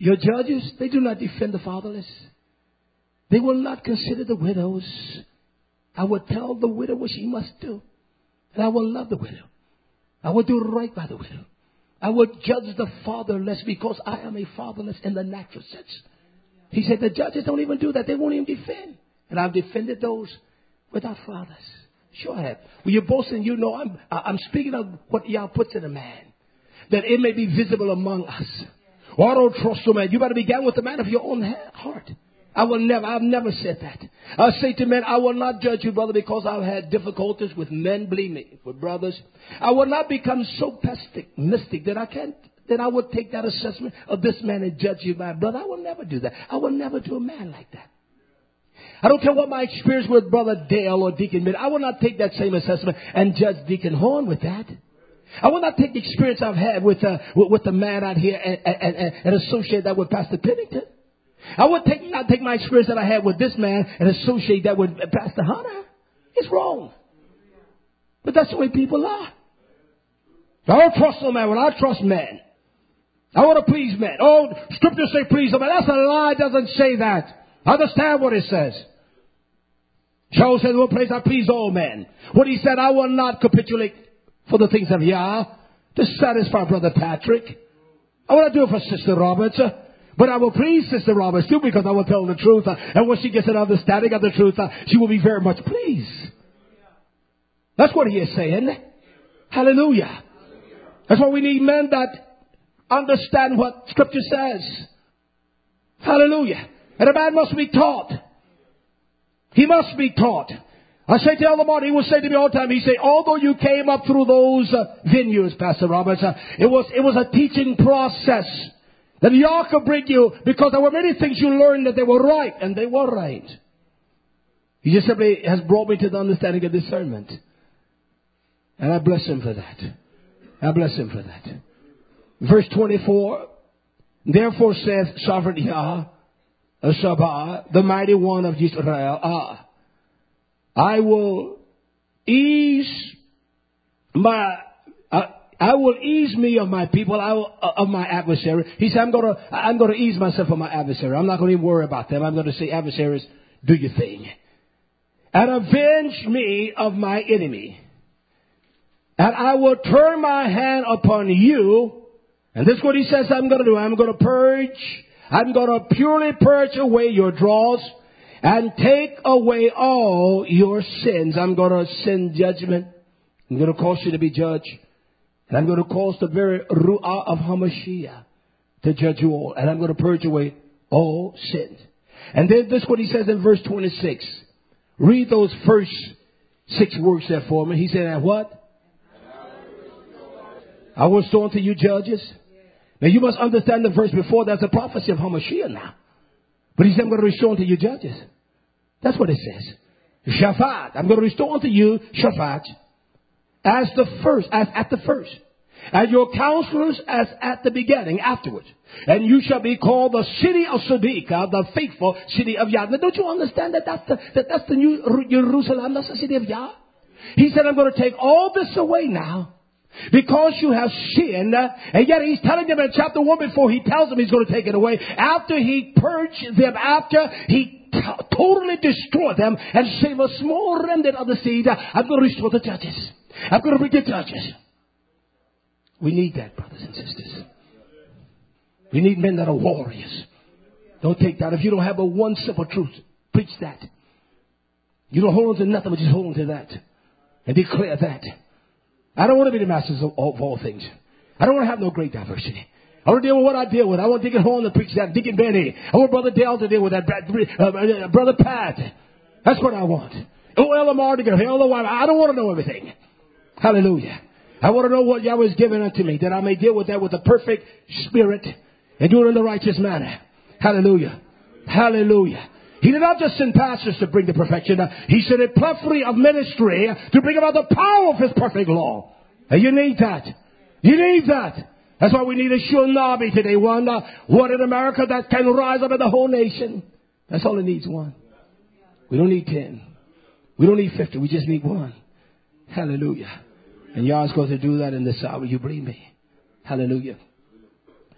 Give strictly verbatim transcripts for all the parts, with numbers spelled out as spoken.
Your judges, they do not defend the fatherless. They will not consider the widows. I will tell the widow what she must do. And I will love the widow. I will do right by the widow. I will judge the fatherless because I am a fatherless in the natural sense. He said the judges don't even do that. They won't even defend. And I've defended those without fathers. Sure I have. When you're boasting, you know I'm, I'm speaking of what Yah puts in a man. That it may be visible among us. Or I don't trust a man. You better begin with the man of your own heart. I will never, I've never said that. I say to men, I will not judge you, brother, because I've had difficulties with men, believe me, with brothers. I will not become so pessimistic that I can't, that I would take that assessment of this man and judge you by brother. I will never do that. I will never do a man like that. I don't care what my experience with Brother Dale or Deacon Mitt. I will not take that same assessment and judge Deacon Horn with that. I will not take the experience I've had with, uh, with, with the man out here and, and, and, and associate that with Pastor Pennington. I would take, not take my experience that I had with this man and associate that with Pastor Hunter. It's wrong. But that's the way people are. I don't trust no man when I trust man. I want to please men. Oh, scripture say please no man. That's a lie. It doesn't say that. Understand what it says. Job said, one place I please all men. When he said, I will not capitulate for the things of Yah to satisfy Brother Patrick. I want to do it for Sister Roberts. But I will please Sister Roberts too because I will tell the truth. Uh, and when she gets an understanding of the truth, uh, she will be very much pleased. That's what he is saying. Hallelujah. That's why we need men that understand what Scripture says. Hallelujah. And a man must be taught. He must be taught. I say to Elder Martin, he will say to me all the time, he say, although you came up through those uh, vineyards, Pastor Roberts, uh, it was it was a teaching process. That Yah could bring you because there were many things you learned that they were right, and they were right. He just simply has brought me to the understanding of discernment. And I bless him for that. I bless him for that. Verse twenty-four, therefore saith sovereign Yah, Sabah, the mighty one of Israel, ah, I will ease my... Uh, I will ease me of my people, I will, uh, of my adversary. He said, I'm going to, I'm going to ease myself of my adversary. I'm not going to even worry about them. I'm going to say, adversaries, do your thing. And avenge me of my enemy. And I will turn my hand upon you. And this is what he says I'm going to do. I'm going to purge. I'm going to purely purge away your dross and take away all your sins. I'm going to send judgment. I'm going to cause you to be judged. And I'm going to cause the very Ru'ah of Hamashiach to judge you all. And I'm going to purge away all sins. And then this is what he says in verse twenty-six. Read those first six words there for me. He said, and what? I will restore unto you judges. Now you must understand the verse before. That's a prophecy of Hamashiach now. But he said, I'm going to restore unto you judges. That's what it says. Shaphat. I'm going to restore unto you Shaphat. As the first, as at the first. And your counselors as at the beginning, afterwards. And you shall be called the city of Siddiqah, the faithful city of Yah. Now don't you understand that that's the, that that's the new Jerusalem, that's the city of Yah? He said, I'm going to take all this away now. Because you have sinned. And yet he's telling them in chapter one before he tells them he's going to take it away. After he purged them, after he t- totally destroyed them and save a small remnant of the seed, I'm going to restore the judges. I'm going to bring the judges. We need that, brothers and sisters. We need men that are warriors. Don't take that. If you don't have a one simple truth, preach that. You don't hold on to nothing, but just hold on to that. And declare that. I don't want to be the masters of all, of all things. I don't want to have no great diversity. I want to deal with what I deal with. I want Deacon Horn to preach that. Deacon Benny. I want Brother Dale to deal with that. Uh, Brother Pat. That's what I want. Oh, Elder Martin, Elder White. I don't want to know everything. Hallelujah. I want to know what Yahweh has given unto me, that I may deal with that with a perfect spirit and do it in the righteous manner. Hallelujah. Hallelujah. He did not just send pastors to bring the perfection. He sent a plethora of ministry to bring about the power of his perfect law. And you need that. You need that. That's why we need a Shunabi today. One, uh, one in America that can rise up in the whole nation. That's all it needs, one. We don't need ten. We don't need fifty. We just need one. Hallelujah. And Yah's going to do that in this hour. You believe me? Hallelujah.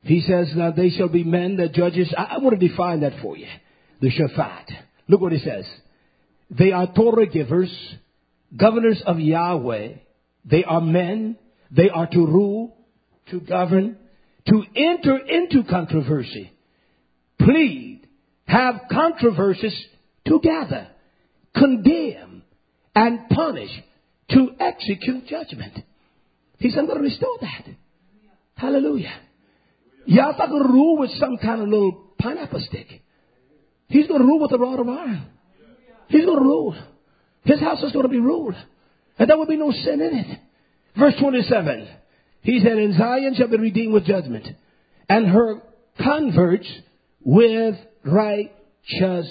He says, now they shall be men that judges. I, I want to define that for you. The Shaphat. Look what he says. They are Torah givers, governors of Yahweh. They are men. They are to rule, to govern, to enter into controversy, plead, have controversies, to gather, condemn, and punish, to execute judgment. He said, I'm going to restore that. Hallelujah. Yah's not going to rule with some kind of little pineapple stick. He's going to rule with a rod of iron. He's going to rule. His house is going to be ruled. And there will be no sin in it. Verse twenty-seven. He said, and Zion shall be redeemed with judgment, and her converts with righteousness.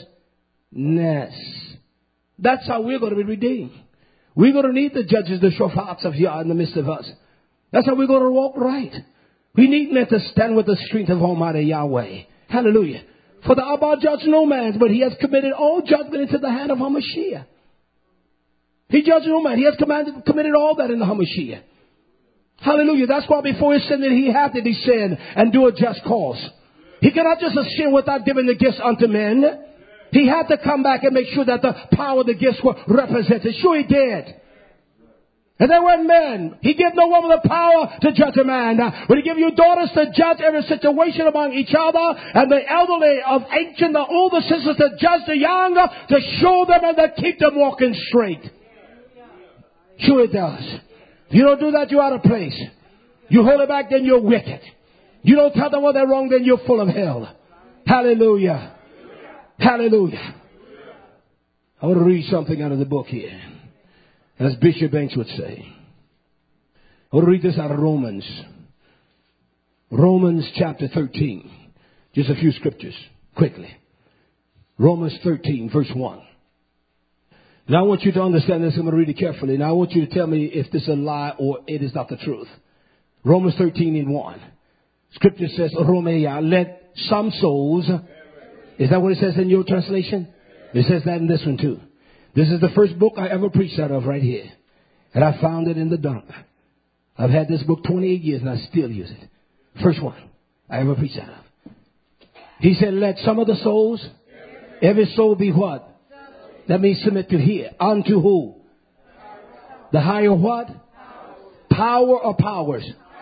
That's how we're going to be redeemed. We're going to need the judges, the shofats of Yah in the midst of us. That's how we're going to walk right. We need men to stand with the strength of Almighty Yahweh. Hallelujah. For the Abba judge no man, but he has committed all judgment into the hand of Hamashiach. He judged no man. He has commanded, committed all that in the Hamashiach. Hallelujah. That's why before he sinned, he had to descend and do a just cause. He cannot just ascend without giving the gifts unto men. He had to come back and make sure that the power of the gifts were represented. Sure, he did. And they were men. He gave no woman the power to judge a man. But he gave you daughters to judge every situation among each other. And the elderly of ancient, the older sisters to judge the younger, to show them and to keep them walking straight. Sure it does. If you don't do that, you're out of place. You hold it back, then you're wicked. You don't tell them what they're wrong, then you're full of hell. Hallelujah. Hallelujah. I want to read something out of the book here. As Bishop Banks would say. I want to read this out of Romans. Romans chapter thirteen. Just a few scriptures, quickly. Romans thirteen, verse one. Now I want you to understand this. I'm going to read it carefully. Now I want you to tell me if this is a lie or it is not the truth. Romans thirteen in one. Scripture says, Romeya, let some souls. Is that what it says in your translation? It says that in this one too. This is the first book I ever preached out of right here. And I found it in the dump. I've had this book twenty-eight years and I still use it. First one I ever preached out of. He said, let some of the souls, every soul be what? That means submit to here. Unto who? The higher what? Power or powers?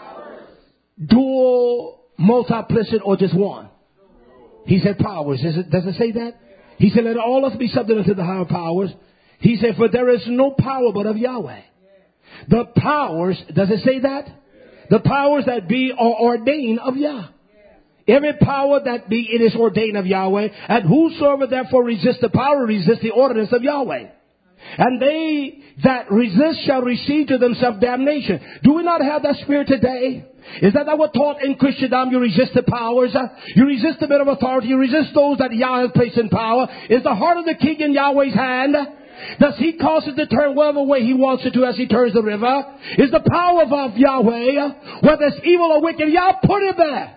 Dual, multiplicit, or just one? He said powers. Does it, does it say that? He said, let all of us be subject unto the higher powers. He said, for there is no power but of Yahweh. The powers, does it say that? The powers that be are ordained of Yah. Every power that be, it is ordained of Yahweh. And whosoever therefore resists the power, resists the ordinance of Yahweh. And they that resist shall receive to themselves damnation. Do we not have that spirit today? Is that that what taught in Christendom? You resist the powers. You resist the men of authority. You resist those that Yah has placed in power. Is the heart of the king in Yahweh's hand? Does he cause it to turn whatever way he wants it to as he turns the river? Is the power of Yahweh, whether it's evil or wicked, Yah put it there.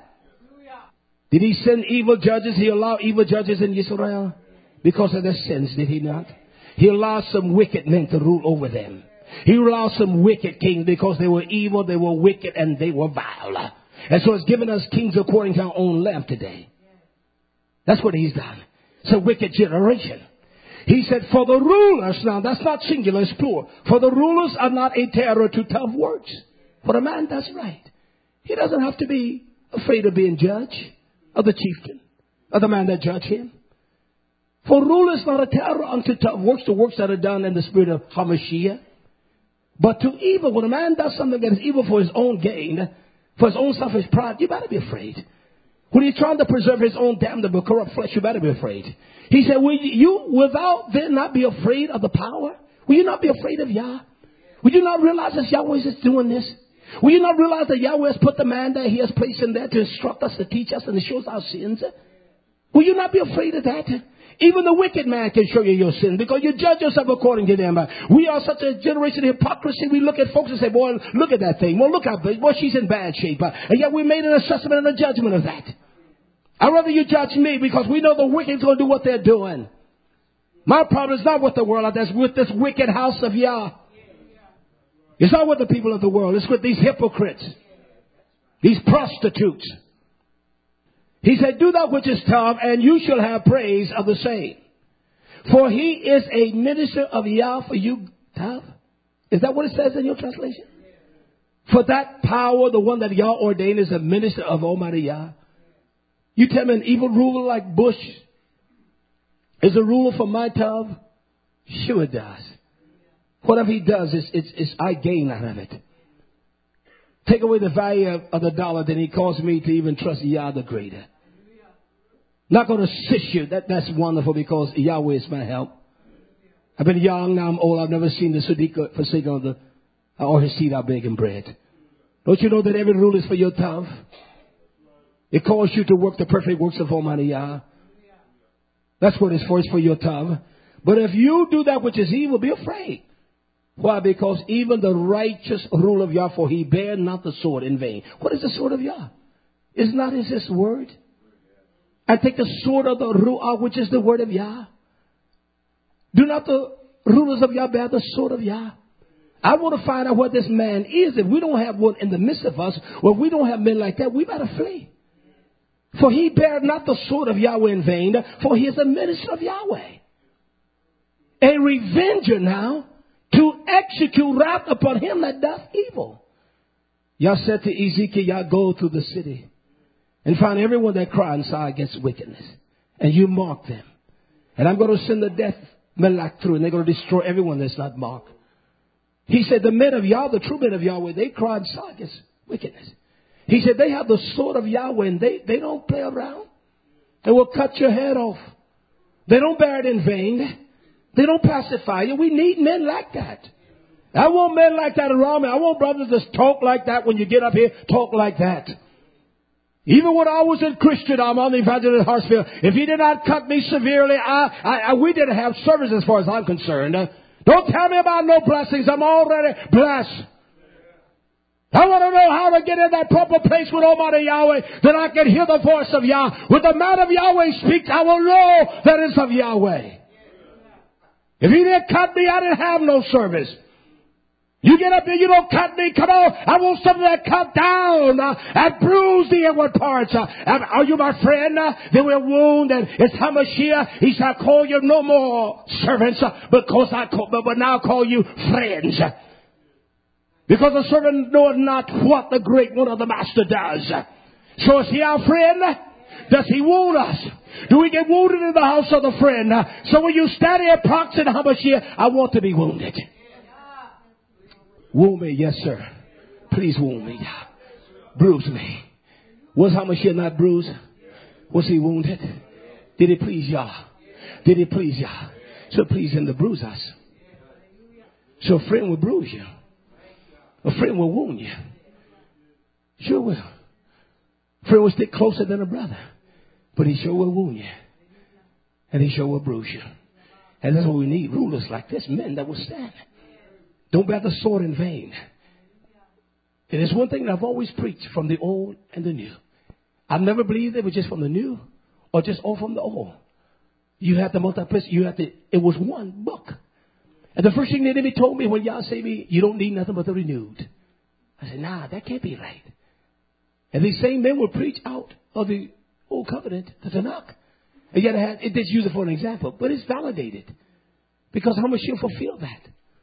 Did he send evil judges? He allowed evil judges in Israel because of their sins, did he not? He allowed some wicked men to rule over them. He allowed some wicked kings because they were evil, they were wicked, and they were vile. And so it's given us kings according to our own lamp today. That's what he's done. It's a wicked generation. He said, for the rulers, now that's not singular, it's plural. For the rulers are not a terror to tough works. For a man does right. He doesn't have to be afraid of being judged, of the chieftain, of the man that judge him. For rulers not a terror unto tough works, the works that are done in the spirit of Hamashiach. But to evil, when a man does something that is evil for his own gain, for his own selfish pride, you better be afraid. When he's trying to preserve his own damnable, corrupt flesh, you better be afraid. He said, will you, without then not be afraid of the power? Will you not be afraid of Yah? Will you not realize that Yahweh is doing this? Will you not realize that Yahweh has put the man there, he has placed him there to instruct us, to teach us, and to show us our sins? Will you not be afraid of that? Even the wicked man can show you your sin because you judge yourself according to them. We are such a generation of hypocrisy. We look at folks and say, boy, look at that thing. Well, look how big. Boy, she's in bad shape. And yet we made an assessment and a judgment of that. I'd rather you judge me because we know the wicked's going to do what they're doing. My problem is not with the world. It's with this wicked house of Yah. It's not with the people of the world. It's with these hypocrites. These prostitutes. He said, do that which is tough, and you shall have praise of the same. For he is a minister of Yah for you, tough. Is that what it says in your translation? For that power, the one that Yah ordained is a minister of Almighty Yah. You tell me an evil ruler like Bush is a ruler for my tough? Sure it does. Whatever he does, is it's, it's I gain out of it. Take away the value of, of the dollar, then he caused me to even trust Yah the greater. Not going to assist you. That, that's wonderful because Yahweh is my help. I've been young, now I'm old. I've never seen the Sadiq forsaken of the, or his seed are begging bread. Don't you know that every rule is for your tough? It calls you to work the perfect works of Almighty Yah. That's what it's for. It's for your tough. But if you do that which is evil, be afraid. Why? Because even the righteous rule of Yah, for he bare not the sword in vain. What is the sword of Yah? Is not his, his word? I take the sword of the Ruah, which is the word of Yah. Do not the rulers of Yah bear the sword of Yah? I want to find out what this man is. If we don't have one in the midst of us, or if we don't have men like that, we better flee. For he bare not the sword of Yahweh in vain, for he is a minister of Yahweh. A revenger now, to execute wrath upon him that doth evil. Yah said to Ezekiel, Yah go through the city and find everyone that cry and sigh against wickedness. And you mark them. And I'm going to send the death Malak through, and they're going to destroy everyone that's not marked. He said the men of Yah, the true men of Yahweh, they cry and sigh against wickedness. He said they have the sword of Yahweh, and they, they don't play around. They will cut your head off. They don't bear it in vain. They don't pacify you. We need men like that. I want men like that around me. I want brothers that talk like that when you get up here. Talk like that. Even when I was in Christian, I'm on the evangelist in Hartsfield. If he did not cut me severely, I, I, I, we didn't have service as far as I'm concerned. Uh, don't tell me about no blessings. I'm already blessed. I want to know how to get in that proper place with Almighty Yahweh, that I can hear the voice of Yah. When the man of Yahweh speaks, I will know that it's of Yahweh. If he didn't cut me, I didn't have no service. You get up there, you don't cut me. Come on, I want something that cut down uh, and bruise the inward parts. Uh, are you my friend? Uh, they will wound, and it's Hamashiach. He shall call you no more servants, uh, because I call, but, but now call you friends. Because the servant knoweth not what the great one of the master does. So is he our friend? Does he wound us? Do we get wounded in the house of the friend? So when you stand here proxy to Hamashiach, I want to be wounded. Wound me, yes sir. Please wound me. Bruise me. Was Hamashiach not bruised? Was he wounded? Did it please Yah? Did it please Yah? So please him to bruise us. So a friend will bruise you. A friend will wound you. Sure will. A friend will stick closer than a brother. But he sure will wound you. And he sure will bruise you. And that's what we need. Rulers like this. Men that will stand. Don't bear the sword in vain. It is one thing that I've always preached from the old and the new. I've never believed it was just from the new or just all from the old. You had the multiplicity. You had the, it was one book. And the first thing the enemy told me when Yah say me, you don't need nothing but the renewed. I said, nah, that can't be right. And these same men will preach out of the old covenant, the Tanakh. And yet I had, it did use it for an example, but it's validated. Because Hamashiach fulfilled that.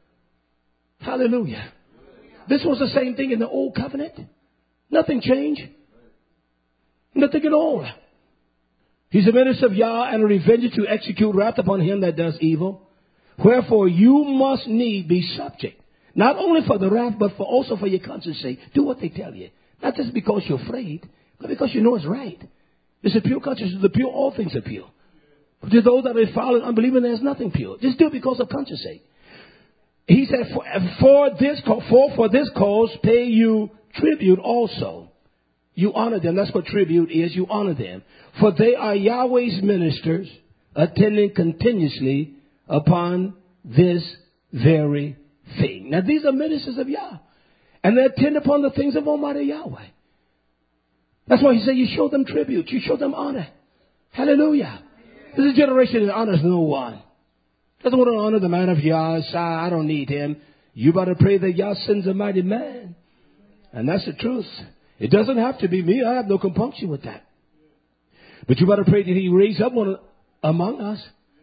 Hallelujah. This was the same thing in the old covenant. Nothing changed. Nothing at all. He's a minister of Yah and a revenger to execute wrath upon him that does evil. Wherefore you must need be subject, not only for the wrath, but for also for your conscience sake. Do what they tell you. Not just because you're afraid, but because you know it's right. It's a pure conscience. To the pure, all things are pure. But to those that are foul and unbelieving, there's nothing pure. Just do it because of conscience sake. He said, for, for this for, for this cause pay you tribute also. You honor them. That's what tribute is. You honor them. For they are Yahweh's ministers, attending continuously upon this very thing. Now these are ministers of Yah. And they attend upon the things of Almighty Yahweh. That's why he said you show them tribute. You show them honor. Hallelujah. This is a generation that honors no one. Doesn't want to honor the man of Yah. I don't need him. You better pray that Yah sends a mighty man. And that's the truth. It doesn't have to be me. I have no compunction with that. But you better pray that he raise up one among us.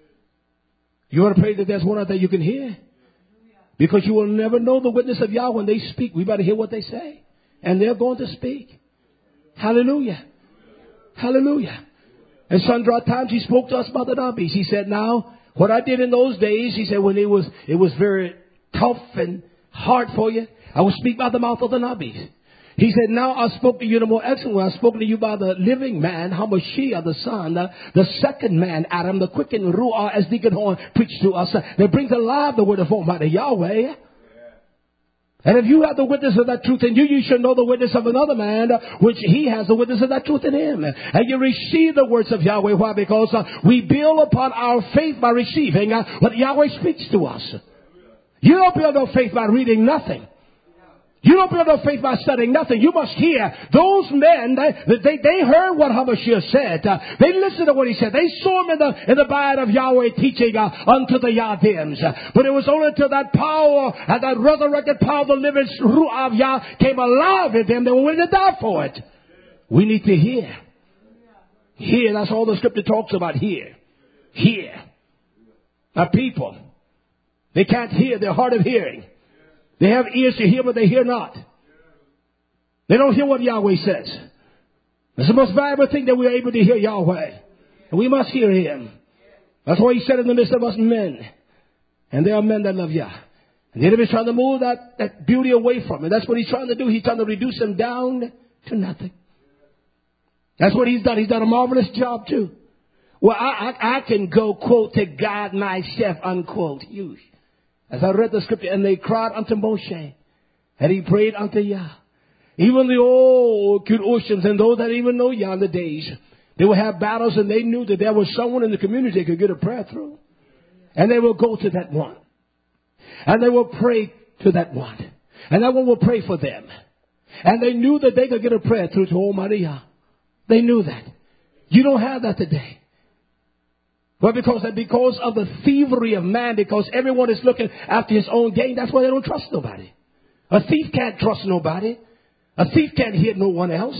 You better pray that there's one out there you can hear. Because you will never know the witness of Yahweh when they speak. We better hear what they say. And they're going to speak. Hallelujah. Hallelujah. And sundry times he spoke to us about the Nabis. He said, now, what I did in those days, he said, when it was, it was very tough and hard for you, I would speak by the mouth of the Nabis. He said, now I spoke to you the more excellent way. I spoke to you by the living man, Hamashiach, the son, the, the second man, Adam, the quickened Ruah, as Deacon Horn preached to us, that brings alive the word of Almighty Yahweh. And if you have the witness of that truth in you, you should know the witness of another man, which he has the witness of that truth in him. And you receive the words of Yahweh. Why? Because uh, we build upon our faith by receiving uh, what Yahweh speaks to us. You don't build no faith by reading nothing. You don't build no faith by studying nothing. You must hear. Those men, they, they, they heard what Hamashiach said. Uh, they listened to what he said. They saw him in the, in the band of Yahweh teaching uh, unto the Yadims. Uh, but it was only until that power, and that resurrected power of the living Ruah of Yah came alive in them, they were willing to die for it. We need to hear. Hear, that's all the scripture talks about. Hear. Hear. Now people, they can't hear. They're hard of hearing. They have ears to hear, but they hear not. They don't hear what Yahweh says. It's the most valuable thing that we're able to hear Yahweh. And we must hear him. That's why he said in the midst of us men. And there are men that love Yah. And the enemy is trying to move that, that beauty away from him. That's what he's trying to do. He's trying to reduce them down to nothing. That's what he's done. He's done a marvelous job too. Well, I, I, I can go, quote, to God myself, unquote. You. As I read the scripture, and they cried unto Moshe, and he prayed unto Yah. Even the old Kedoshim and those that even know Yah in the days, they would have battles, and they knew that there was someone in the community they could get a prayer through. And they will go to that one. And they will pray to that one. And that one will pray for them. And they knew that they could get a prayer through to Almighty Yah. They knew that. You don't have that today. Well, because because of the thievery of man, because everyone is looking after his own gain, that's why they don't trust nobody. A thief can't trust nobody. A thief can't hit no one else.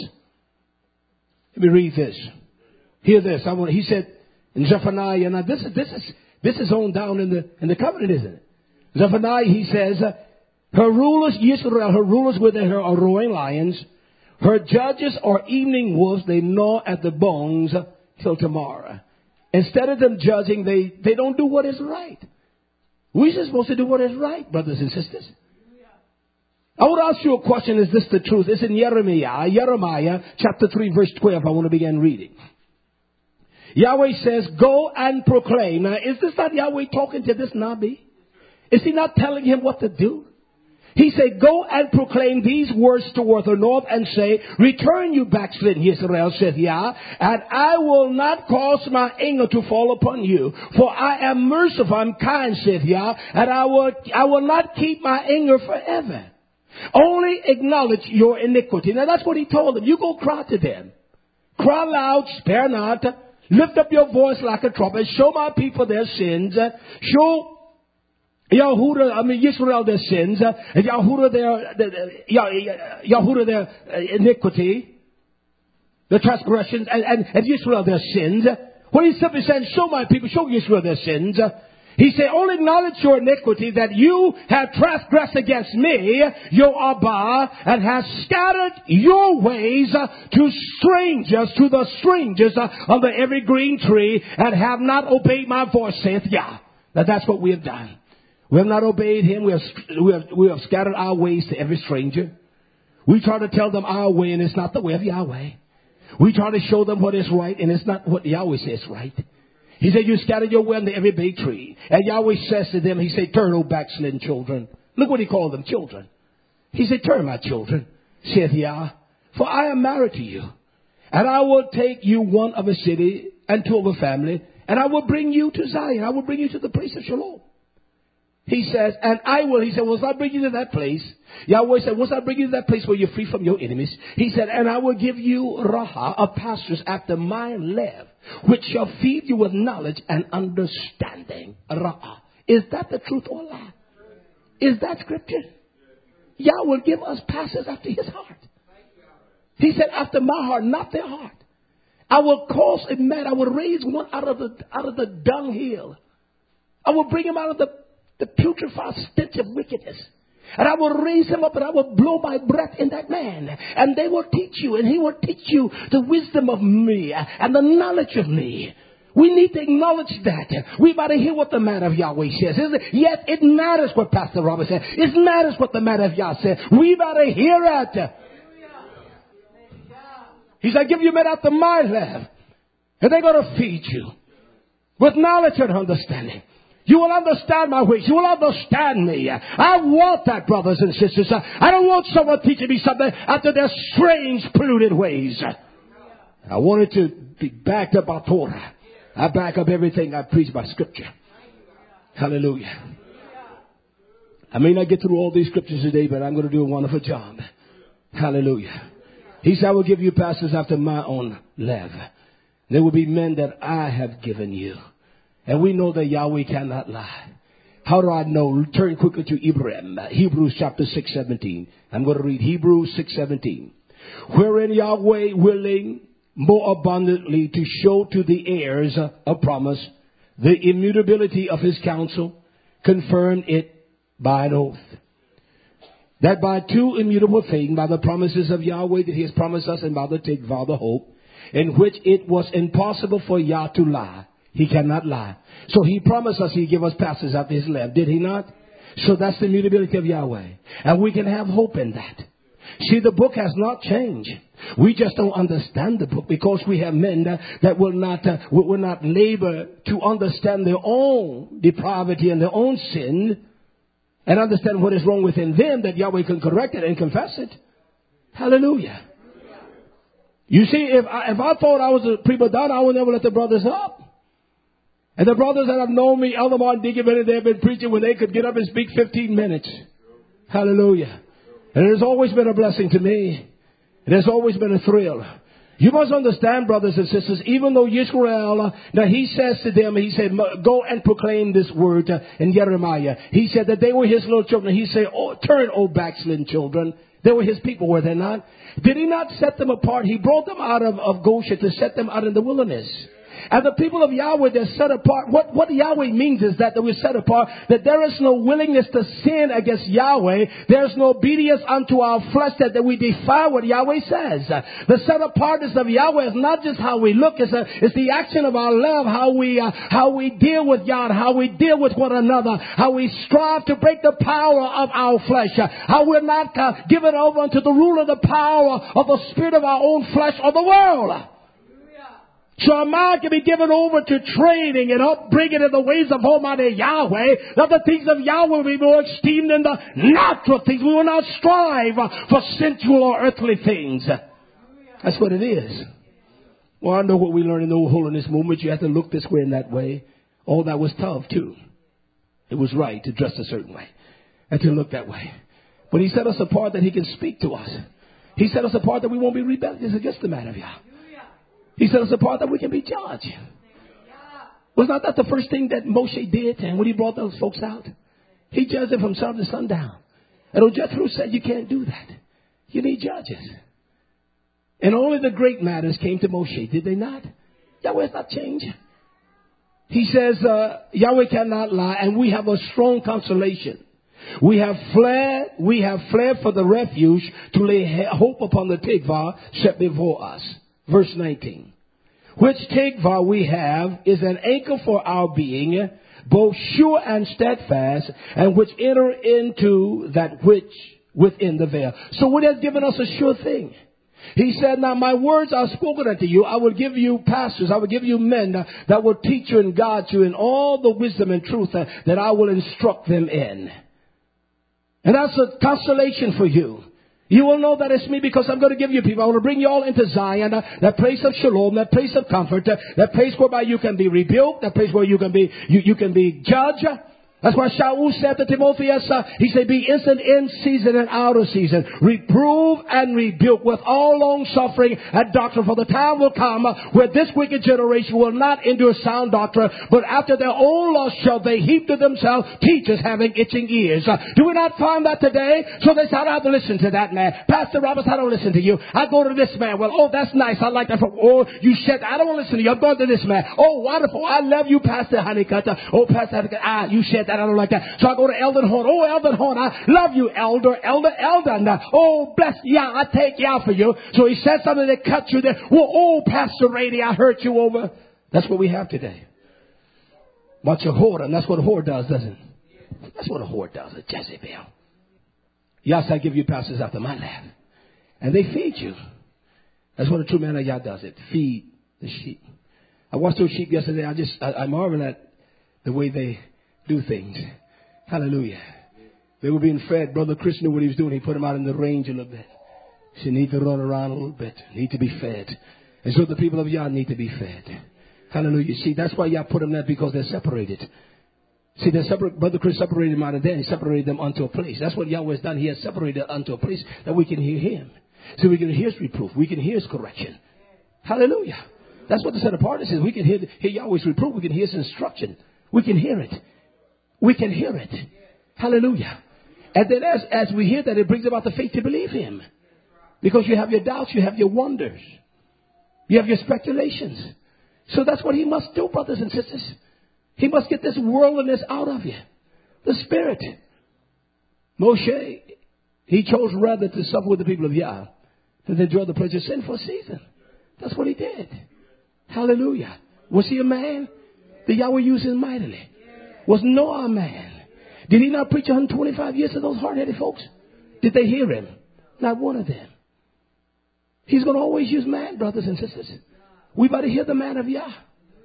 Let me read this. Hear this. I want. He said in Zephaniah. Now this is this is this is on down in the in the covenant, isn't it? Zephaniah. He says, uh, her rulers, Yisrael, her rulers within her are roaring lions. Her judges are evening wolves. They gnaw at the bones till tomorrow. Instead of them judging, they, they don't do what is right. We're supposed to do what is right, brothers and sisters. I would ask you a question. Is this the truth? It's in Jeremiah, Jeremiah chapter three, verse twelve. I want to begin reading. Yahweh says, go and proclaim. Now, is this not Yahweh talking to this Nabi? Is he not telling him what to do? He said, go and proclaim these words toward the north and say, return you backslidden Israel, saith Yah, and I will not cause my anger to fall upon you. For I am merciful, I'm kind, saith Yah, and I will, I will not keep my anger forever. Only acknowledge your iniquity. Now that's what he told them. You go cry to them. Cry loud, spare not. Lift up your voice like a trumpet. Show my people their sins. Show Yahudah, I mean, Yisrael their sins, uh, and Yahudah their, the, Yahudah their uh, iniquity, the transgressions, and, and, and Yisrael their sins. When he simply said, show my people, show Yisrael their sins, uh, he said, only acknowledge your iniquity that you have transgressed against me, your Abba, and have scattered your ways uh, to strangers, to the strangers uh, under every green tree, and have not obeyed my voice, saith Yah. Now that's what we have done. We have not obeyed him. We have, we have, we have scattered our ways to every stranger. We try to tell them our way, and it's not the way of Yahweh. We try to show them what is right, and it's not what Yahweh says right. He said, you scattered your way under every bay tree. And Yahweh says to them, he said, turn, O backslidden children. Look what he called them, children. He said, turn, my children, saith Yah, for I am married to you. And I will take you one of a city and two of a family, and I will bring you to Zion. I will bring you to the place of Shalom. He says, and I will, he said, once I bring you to that place, Yahweh said, once I bring you to that place where you're free from your enemies, he said, and I will give you Raha, a pastures after my love, which shall feed you with knowledge and understanding. Raha. Is that the truth or lie? Is that scripture? Yah will give us pastors after his heart. He said, after my heart, not their heart. I will cause a man, I will raise one out of the out of the dunghill. I will bring him out of the, the putrefied stench of wickedness. And I will raise him up and I will blow my breath in that man. And they will teach you and he will teach you the wisdom of me and the knowledge of me. We need to acknowledge that. We got to hear what the man of Yahweh says. Yes, it matters what Pastor Robert said. It matters what the man of Yah said. We got to hear it. He said, give you men after my love. And they're going to feed you with knowledge and understanding. You will understand my ways. You will understand me. I want that, brothers and sisters. I don't want someone teaching me something after their strange, polluted ways. I want it to be backed up by Torah. I back up everything I preach by Scripture. Hallelujah. I may not get through all these scriptures today, but I'm going to do a wonderful job. Hallelujah. He said, I will give you pastors after my own love. There will be men that I have given you. And we know that Yahweh cannot lie. How do I know? Turn quickly to Ibrahim, Hebrews chapter six seventeen. I'm going to read Hebrews six seventeen. Wherein Yahweh willing more abundantly to show to the heirs of promise the immutability of his counsel, confirmed it by an oath. That by two immutable things, by the promises of Yahweh that he has promised us, and by the tikvah, the hope, in which it was impossible for Yah to lie. He cannot lie. So he promised us he'd give us pastors after his love. Did he not? So that's the immutability of Yahweh. And we can have hope in that. See, the book has not changed. We just don't understand the book because we have men that, that will not uh, will not labor to understand their own depravity and their own sin and understand what is wrong within them, that Yahweh can correct it and confess it. Hallelujah. You see, if I, if I thought I was a prima donna, I would never let the brothers up. And the brothers that have known me, Elder Martin Diggerman, they have been preaching when they could get up and speak fifteen minutes. Hallelujah. And it has always been a blessing to me. It has always been a thrill. You must understand, brothers and sisters, even though Yisrael, now he says to them, he said, go and proclaim this word in Jeremiah. He said that they were his little children. He said, oh, turn, O backslidden children. They were his people, were they not? Did he not set them apart? He brought them out of, of Goshen to set them out in the wilderness. And the people of Yahweh, they're set apart. What, what Yahweh means is that, that we're set apart, that there is no willingness to sin against Yahweh. There's no obedience unto our flesh, that, that we defy what Yahweh says. The set apartness of Yahweh is not just how we look, it's, a, it's the action of our love, how we, uh, how we deal with God, how we deal with one another, how we strive to break the power of our flesh, uh, how we're not uh, given over unto the rule of the power of the spirit of our own flesh or the world. So our mind can be given over to training and upbringing in the ways of Almighty Yahweh, that the things of Yahweh will be more esteemed than the natural things. We will not strive for sensual or earthly things. That's what it is. Well, I know what we learn in the Old Holiness movement. You have to look this way and that way. All that was tough too. It was right to dress a certain way and to look that way. But he set us apart that he can speak to us. He set us apart that we won't be rebellious against the man of Yah. He set us apart that we can be judged. Was not that the first thing that Moshe did and when he brought those folks out? He judged them from sun to sundown. And Jethro said, you can't do that. You need judges. And only the great matters came to Moshe, did they not? Yahweh has not changed. He says, uh, Yahweh cannot lie, and we have a strong consolation. We have fled, we have fled for the refuge to lay hope upon the tikvah set before us. Verse nineteen. Which tikvah we have is an anchor for our being, both sure and steadfast, and which enter into that which within the veil. So what has given us a sure thing? He said, now my words are spoken unto you. I will give you pastors. I will give you men uh, that will teach you and guide you in all the wisdom and truth uh, that I will instruct them in. And that's a consolation for you. You will know that it's me because I'm going to give you people. I want to bring you all into Zion, uh, that place of shalom, that place of comfort, uh, that place whereby you can be rebuked, that place where you can be you, you can be judged, That's why Shaul said to Timotheus, uh, he said, be instant in season and out of season. Reprove and rebuke with all long suffering and doctrine. For the time will come uh, where this wicked generation will not endure sound doctrine, but after their own lust shall they heap to themselves teachers having itching ears. Uh, do we not find that today? So they say, I don't have to listen to that man. Pastor Roberts, I don't listen to you. I go to this man. Well, oh, that's nice. I like that. From, oh, you said, I don't want to listen to you. I'm going to this man. Oh, wonderful. I love you, Pastor Honeycutt. Oh, Pastor Honeycutt. Ah, you said that. I don't like that. So I go to Eldon Horn. Oh, Eldon Horn, I love you, Elder, Elder, Eldon. Oh, bless, yeah, I take yeah for you. So he said something that cut you there. Well, oh, Pastor Rady, I hurt you over. That's what we have today. Bunch of whore, and that's what a whore does, doesn't it? That's what a whore does, a Jezebel. Yes, I give you pastors after my lap. And they feed you. That's what a true man of Yah does it. Feed the sheep. I watched those sheep yesterday. I just, I, I marvel at the way they do things. Hallelujah. They were being fed. Brother Chris knew what he was doing. He put them out in the range a little bit. She need to run around a little bit. Need to be fed. And so the people of Yah need to be fed. Hallelujah. See, that's why Yah put them there, because they're separated. See, they're separate. Brother Chris separated them out of there. He separated them unto a place. That's what Yahweh has done. He has separated unto a place that we can hear him. So we can hear his reproof. We can hear his correction. Hallelujah. That's what the set apart is. We can hear, hear Yahweh's reproof. We can hear his instruction. We can hear it. We can hear it. Hallelujah. And then as, as we hear that, it brings about the faith to believe him. Because you have your doubts, you have your wonders. You have your speculations. So that's what he must do, brothers and sisters. He must get this worldliness out of you. The spirit. Moshe, he chose rather to suffer with the people of Yah than to enjoy the pleasure of sin for a season. That's what he did. Hallelujah. Was he a man? The Yahweh used him mightily. Was Noah a man? Did he not preach one hundred twenty-five years to those hard-headed folks? Did they hear him? Not one of them. He's going to always use man, brothers and sisters. We better hear the man of Yah.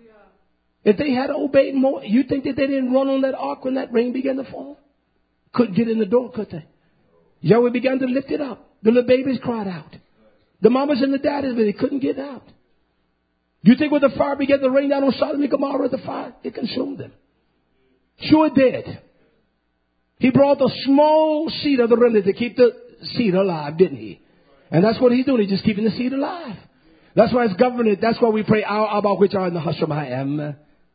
If they had obeyed more, you think that they didn't run on that ark when that rain began to fall? Couldn't get in the door, could they? Yahweh began to lift it up. The little babies cried out. The mamas and the daddies, but they couldn't get out. You think when the fire began to rain down on Sodom and Gomorrah, the fire, it consumed them? Sure it did. He brought the small seed of the remnant to keep the seed alive, didn't he? And that's what he's doing. He's just keeping the seed alive. That's why it's government. That's why we pray, Our Abba which art in the Hashemayim,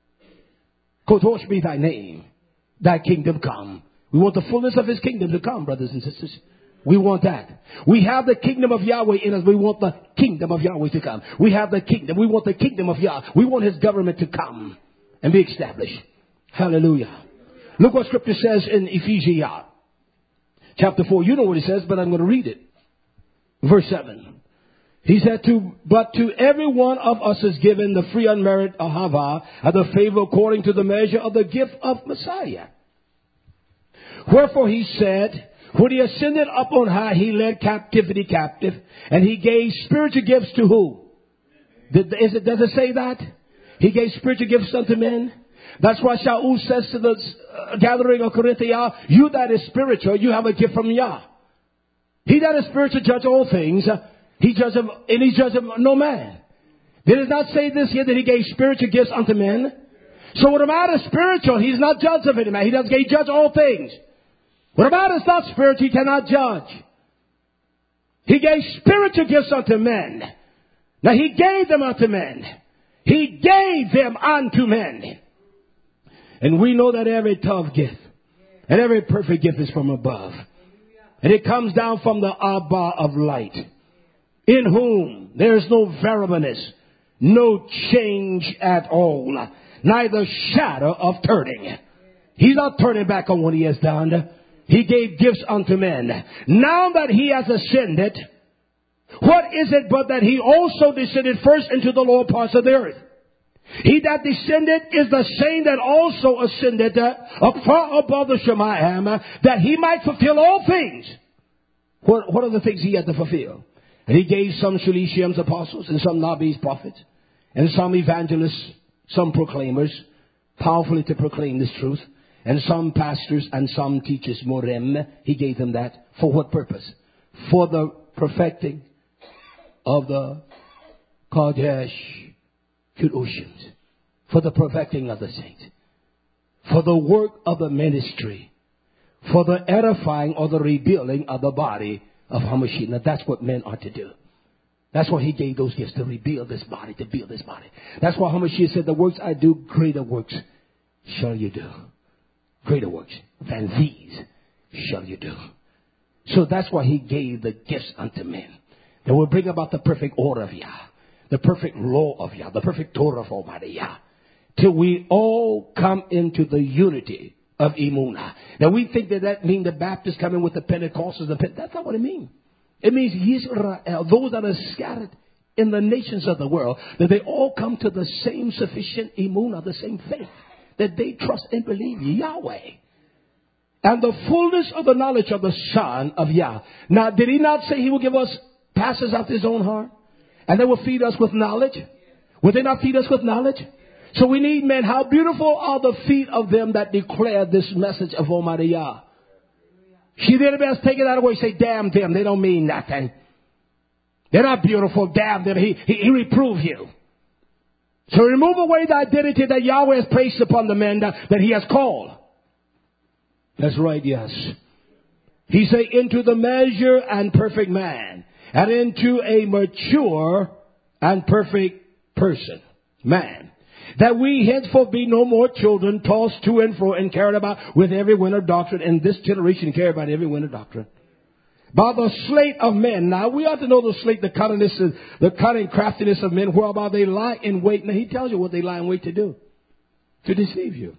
Kodosh be thy name, thy kingdom come. We want the fullness of his kingdom to come, brothers and sisters. We want that. We have the kingdom of Yahweh in us. We want the kingdom of Yahweh to come. We have the kingdom. We want the kingdom of Yah. We want his government to come and be established. Hallelujah. Look what scripture says in Ephesians chapter four. You know what it says, but I'm going to read it. Verse seven. He said, to, but to every one of us is given the free unmerited ahava, and the favor according to the measure of the gift of Messiah. Wherefore he said, when he ascended up on high, he led captivity captive, and he gave spiritual gifts to who? Did, is it, does it say that? He gave spiritual gifts unto men. That's why Shaul says to the uh, gathering of Corinthia, you that is spiritual, you have a gift from Yah. He that is spiritual judge all things. Uh, he judge him, and he judge him no man. Did it not say this here that he gave spiritual gifts unto men? So what about is spiritual? He's not judge of any man. He doesn't he judge all things. What about is not spiritual? He cannot judge. He gave spiritual gifts unto men. Now he gave them unto men. He gave them unto men. And we know that every tough gift and every perfect gift is from above. And it comes down from the Abba of light, in whom there is no variableness, no change at all, neither shadow of turning. He's not turning back on what he has done. He gave gifts unto men. Now that he has ascended, what is it but that he also descended first into the lower parts of the earth? He that descended is the same that also ascended uh, up far above the Shemayim, uh, that he might fulfill all things. What, what are the things he had to fulfill? And he gave some Shaliciums, apostles, and some Nabis, prophets, and some evangelists, some proclaimers, powerfully to proclaim this truth, and some pastors and some teachers, Morem. He gave them that. For what purpose? For the perfecting of the Kodesh Kedoshim. For the perfecting of the saints. for the work of the ministry, for the edifying or the rebuilding of the body of Hamashiach. Now that's what men are to do. That's why he gave those gifts, to rebuild this body, to build this body. That's why Hamashiach said, the works I do, greater works shall you do. Greater works than these shall you do. So that's why he gave the gifts unto men, that will bring about the perfect order of Yah, the perfect law of Yah, the perfect Torah of Almighty Yah, till we all come into the unity of Emunah. Now we think that that means the Baptists coming with the Pentecostals. The Pent- That's not what it means. It means Yisrael, those that are scattered in the nations of the world, that they all come to the same sufficient Emunah, the same faith, that they trust and believe Yahweh. And the fullness of the knowledge of the Son of Yah. Now, did he not say he will give us pastors after his own heart? And they will feed us with knowledge? Will they not feed us with knowledge? So we need men. How beautiful are the feet of them that declare this message of Almighty Yah. She did her best, take it out of the way, say, damn them, they don't mean nothing. They're not beautiful, damn them, he, he, he reproved you. So remove away the identity that Yahweh has placed upon the men that, that he has called. That's right, yes. He say, into the measure and perfect man, and into a mature and perfect person, man, that we henceforth be no more children, tossed to and fro and carried about with every wind of doctrine. And this generation carried about every wind of doctrine, by the sleight of men. Now we ought to know the sleight, the cunningness, the cunning craftiness of men, whereby they lie in wait. Now he tells you what they lie in wait to do, to deceive you,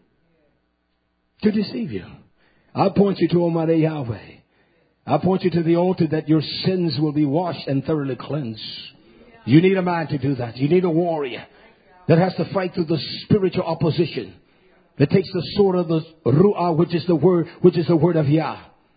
to deceive you. I point you to Almighty Yahweh. I point you to the altar that your sins will be washed and thoroughly cleansed. You need a man to do that. You need a warrior that has to fight through the spiritual opposition, that takes the sword of the Ruah, which is the word, which is the word of Yah.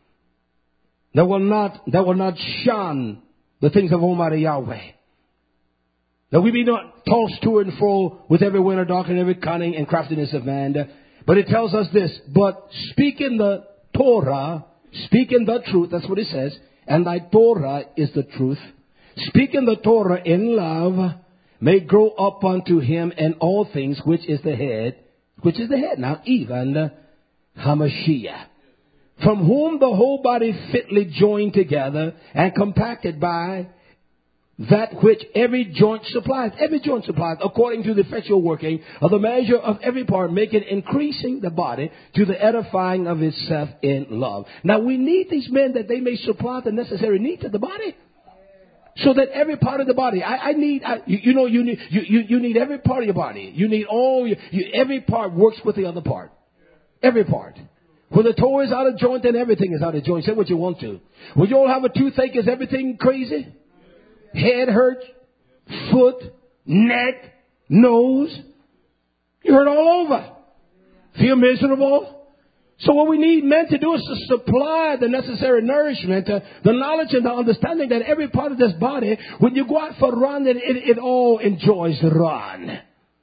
That will not, that will not shun the things of Almighty Yahweh. That we be not tossed to and fro with every wind of doctrine, every cunning and craftiness of man. But it tells us this, but speaking the Torah, speaking the truth, that's what it says, and thy Torah is the truth. Speaking the Torah in love, may grow up unto him in all things, which is the head, which is the head now, even Hamashiach, from whom the whole body fitly joined together and compacted by that which every joint supplies, every joint supplies, according to the effectual working of the measure of every part, making increasing the body to the edifying of itself in love. Now we need these men that they may supply the necessary needs of the body. So that every part of the body, I, I need, I, you, you know, you need, you, you, you need every part of your body. You need all, you, you, every part works with the other part. Every part. When the toe is out of joint, then everything is out of joint. Say what you want to. When you all have a toothache, is everything crazy? Head hurt, foot, neck, nose. You hurt all over. Feel miserable. So what we need men to do is to supply the necessary nourishment, uh, the knowledge and the understanding that every part of this body, when you go out for a run, it, it, it all enjoys the run.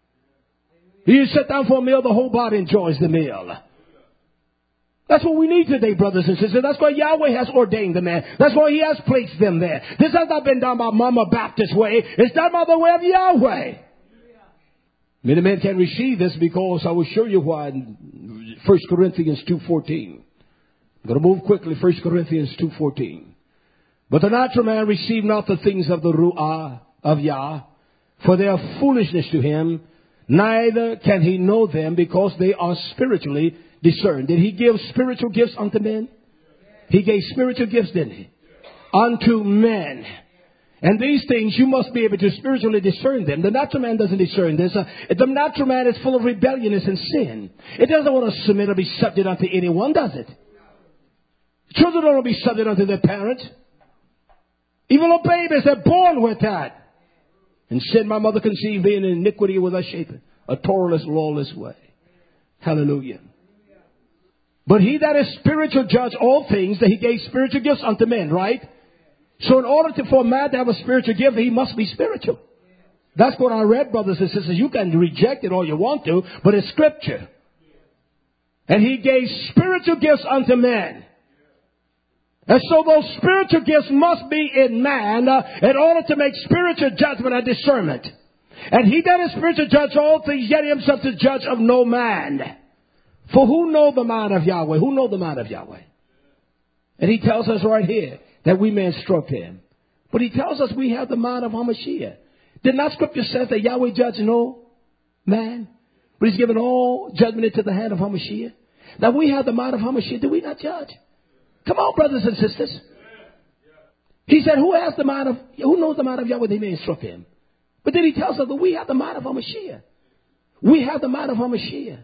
You sit down for a meal, the whole body enjoys the meal. That's what we need today, brothers and sisters. That's why Yahweh has ordained the man. That's why he has placed them there. This has not been done by Mama Baptist way. It's done by the way of Yahweh. Many men can receive this because I will show you why in First Corinthians two fourteen. I'm going to move quickly. First Corinthians two fourteen. But the natural man received not the things of the Ruah of Yah, for they are foolishness to him. Neither can he know them, because they are spiritually discerned. Did he give spiritual gifts unto men? He gave spiritual gifts, didn't he? Unto men. And these things, you must be able to spiritually discern them. The natural man doesn't discern this. Uh, the natural man is full of rebelliousness and sin. It doesn't want to submit or be subject unto anyone, does it? Children don't want to be subject unto their parents. Even little babies, they're born with that. And sin, my mother conceived me, in iniquity was I shapen. A Torahless, lawless way. Hallelujah. But he that is spiritual judge all things, that he gave spiritual gifts unto men, right? So in order to, for a man to have a spiritual gift, he must be spiritual. That's what I read, brothers and sisters. You can reject it all you want to, but it's scripture. And he gave spiritual gifts unto men. And so those spiritual gifts must be in man uh, in order to make spiritual judgment and discernment. And he that is spiritual judge all things, yet himself is judge of no man. For who know the mind of Yahweh? Who know the mind of Yahweh? And he tells us right here that we may instruct him. But he tells us we have the mind of Hamashiach. Did not Scripture say that Yahweh judge no man? But he's given all judgment into the hand of Hamashiach. Now we have the mind of Hamashiach. Do we not judge? Come on, brothers and sisters. He said, who has the mind of, who knows the mind of Yahweh? They may instruct him. But then he tells us that we have the mind of Hamashiach. We have the mind of Hamashiach.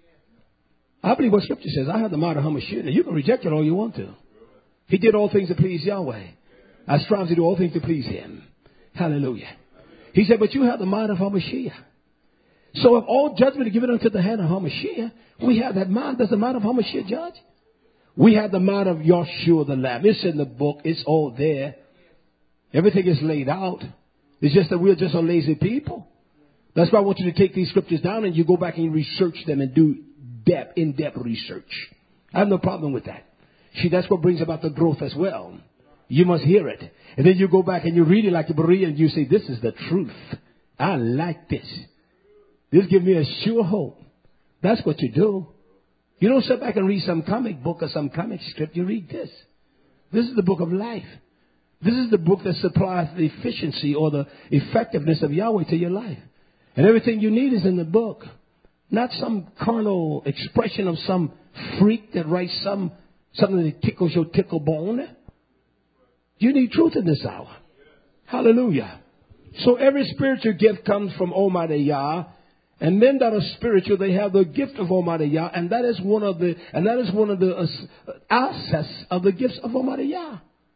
I believe what Scripture says. I have the mind of Hamashiach. Now you can reject it all you want to. He did all things to please Yahweh. I strive to do all things to please him. Hallelujah. He said, but you have the mind of Hamashiach. So if all judgment is given unto the hand of Hamashiach, we have that mind. Does the mind of Hamashiach judge? We have the mind of Yahshua the Lamb. It's in the book. It's all there. Everything is laid out. It's just that we're just a lazy people. That's why I want you to take these scriptures down and you go back and research them and do depth, in-depth research. I have no problem with that. See, that's what brings about the growth as well. You must hear it. And then you go back and you read it like a Berean and you say, this is the truth. I like this. This gives me a sure hope. That's what you do. You don't sit back and read some comic book or some comic script. You read this. This is the book of life. This is the book that supplies the efficiency or the effectiveness of Yahweh to your life. And everything you need is in the book. Not some carnal expression of some freak that writes some something that tickles your tickle bone. You need truth in this hour. Hallelujah. So every spiritual gift comes from Almighty Yah. And men that are spiritual, they have the gift of Almighty Yah, and that is one of the and that is one of the uh, assets of the gifts of Almighty Yah.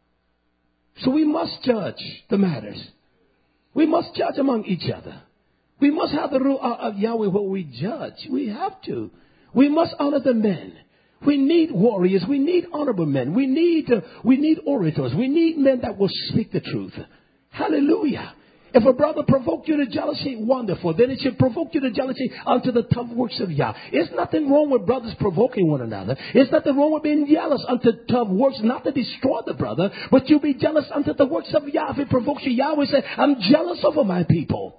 So we must judge the matters. We must judge among each other. We must have the rule of Yahweh where we judge. We have to. We must honor the men. We need warriors. We need honorable men. We need uh, we need orators. We need men that will speak the truth. Hallelujah. If a brother provoke you to jealousy, wonderful. Then it should provoke you to jealousy unto the tough works of Yah. There's nothing wrong with brothers provoking one another. There's nothing wrong with being jealous unto tough works, not to destroy the brother, but you be jealous unto the works of Yah. If it provokes you, Yahweh said, I'm jealous over my people.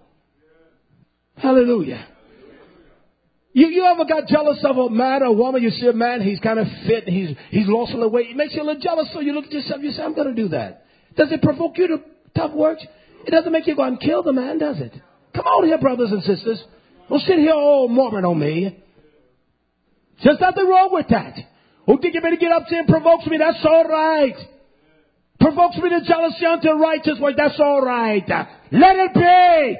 Hallelujah. You, you ever got jealous of a man or a woman? You see a man, he's kind of fit, he's, he's lost a little weight. It makes you a little jealous, so you look at yourself, you say, I'm going to do that. Does it provoke you to tough works? It doesn't make you go and kill the man, does it? Come on here, brothers and sisters. Don't sit here all Mormon on me. There's nothing wrong with that. Who think you better get up there and provokes me? That's all right. Provokes me to jealousy unto righteous way. That's all right. Let it be.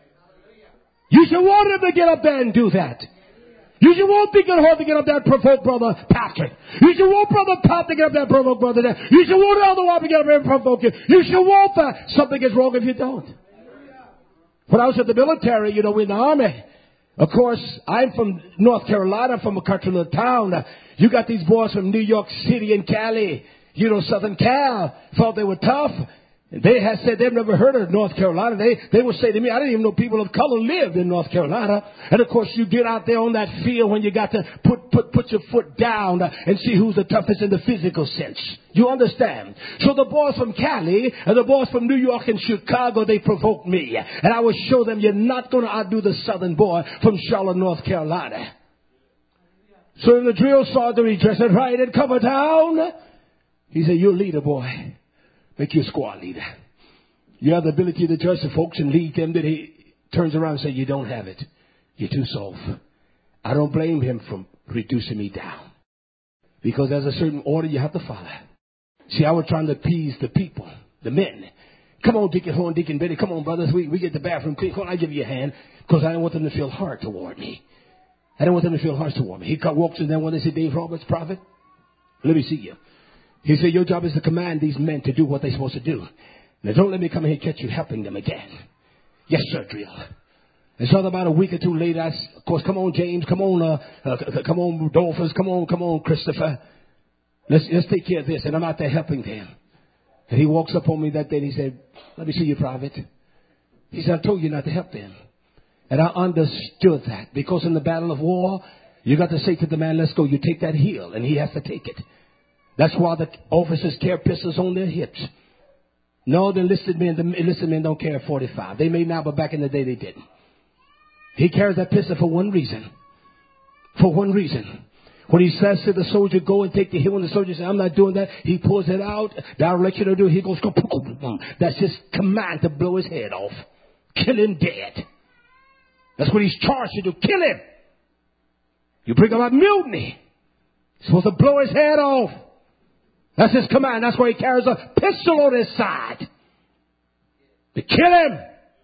You should want him to get up there and do that. You should want Deacon Hall to get up there and provoke Brother Patrick. You should want Brother Pat to get up there and provoke Brother Dan. You should want Elder Rob to get up there and provoke you. You should want that. Something is wrong if you don't. When I was at the military, you know, in the army, of course, I'm from North Carolina, from a country little town. You got these boys from New York City and Cali, you know, Southern Cal, thought they were tough. They had said they've never heard of North Carolina. They they would say to me, I didn't even know people of color lived in North Carolina. And of course, you get out there on that field when you got to put put put your foot down and see who's the toughest in the physical sense. You understand? So the boys from Cali and the boys from New York and Chicago, they provoked me. And I would show them you're not going to outdo the southern boy from Charlotte, North Carolina. So in the drill sergeant, he dressed it right and cover down. He said, you're a leader, boy. Make you a squad leader. You have the ability to judge the folks and lead them. That he turns around and says, you don't have it. You're too soft. I don't blame him for reducing me down. Because there's a certain order you have to follow. See, I was trying to appease the people, the men. Come on, Deacon Horn, Deacon Betty. Come on, brothers. We, we get the bathroom clean. Come on, I'll give you a hand. Because I don't want them to feel hard toward me. I don't want them to feel harsh toward me. He walks in there when they say, Dave Roberts, prophet, let me see you. He said, your job is to command these men to do what they're supposed to do. Now, don't let me come here and catch you helping them again. Yes, sir, drill. And so about a week or two later, I, of course, come on, James. Come on, uh, uh, come on, Rudolphus. Come on, come on, Christopher. Let's, let's take care of this. And I'm out there helping them. And he walks up on me that day and he said, let me see you, private. He said, I told you not to help them. And I understood that. Because in the battle of war, you got to say to the man, let's go. You take that heel. And he has to take it. That's why the officers carry pistols on their hips. No, the enlisted men, the enlisted men don't carry forty-five. They may now, but back in the day they didn't. He carries that pistol for one reason. For one reason. When he says to the soldier, go and take the hill, and the soldier says, I'm not doing that, he pulls it out, direction to do it, he goes, that's his command to blow his head off. Kill him dead. That's what he's charged to do, kill him. You bring about mutiny. He's supposed to blow his head off. That's his command. That's why he carries a pistol on his side. To kill him.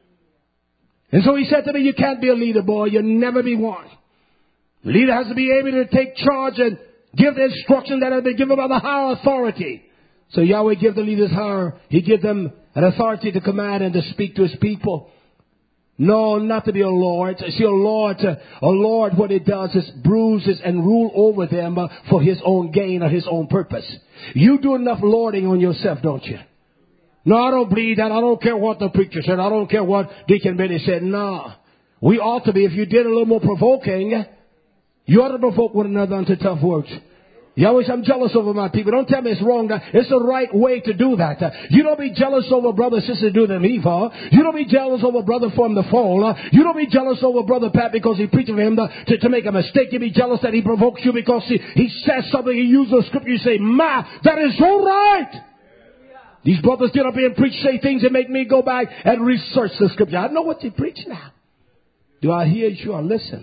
And so he said to me, you can't be a leader, boy. You'll never be one. The leader has to be able to take charge and give the instruction that has been given by the higher authority. So Yahweh give the leaders higher. He give them an authority to command and to speak to his people. No, not to be a lord. See, a lord, a lord, what it does is bruises and rule over them uh, for his own gain or his own purpose. You do enough lording on yourself, don't you? No, I don't believe that. I don't care what the preacher said. I don't care what Deacon Benny said. No. We ought to be, if you did a little more provoking, you ought to provoke one another unto tough words. You always, I'm jealous over my people. Don't tell me it's wrong. It's the right way to do that. You don't be jealous over brother and sister do them evil. You don't be jealous over brother from the fall. You don't be jealous over brother Pat because he preached for him to, to make a mistake. You be jealous that he provokes you because he, he says something. He uses the scripture. You say, ma, that is so right. These brothers get up here and preach, say things that make me go back and research the scripture. I know what they preach now. Do I hear you or listen?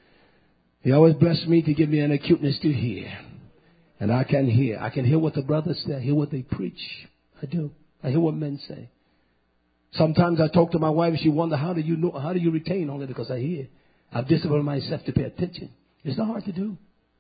He always blessed me to give me an acuteness to hear. And I can hear. I can hear what the brothers say. I hear what they preach. I do. I hear what men say. Sometimes I talk to my wife and she wonder, how do you know, how do you retain only because I hear? I've disciplined myself to pay attention. It's not hard to do.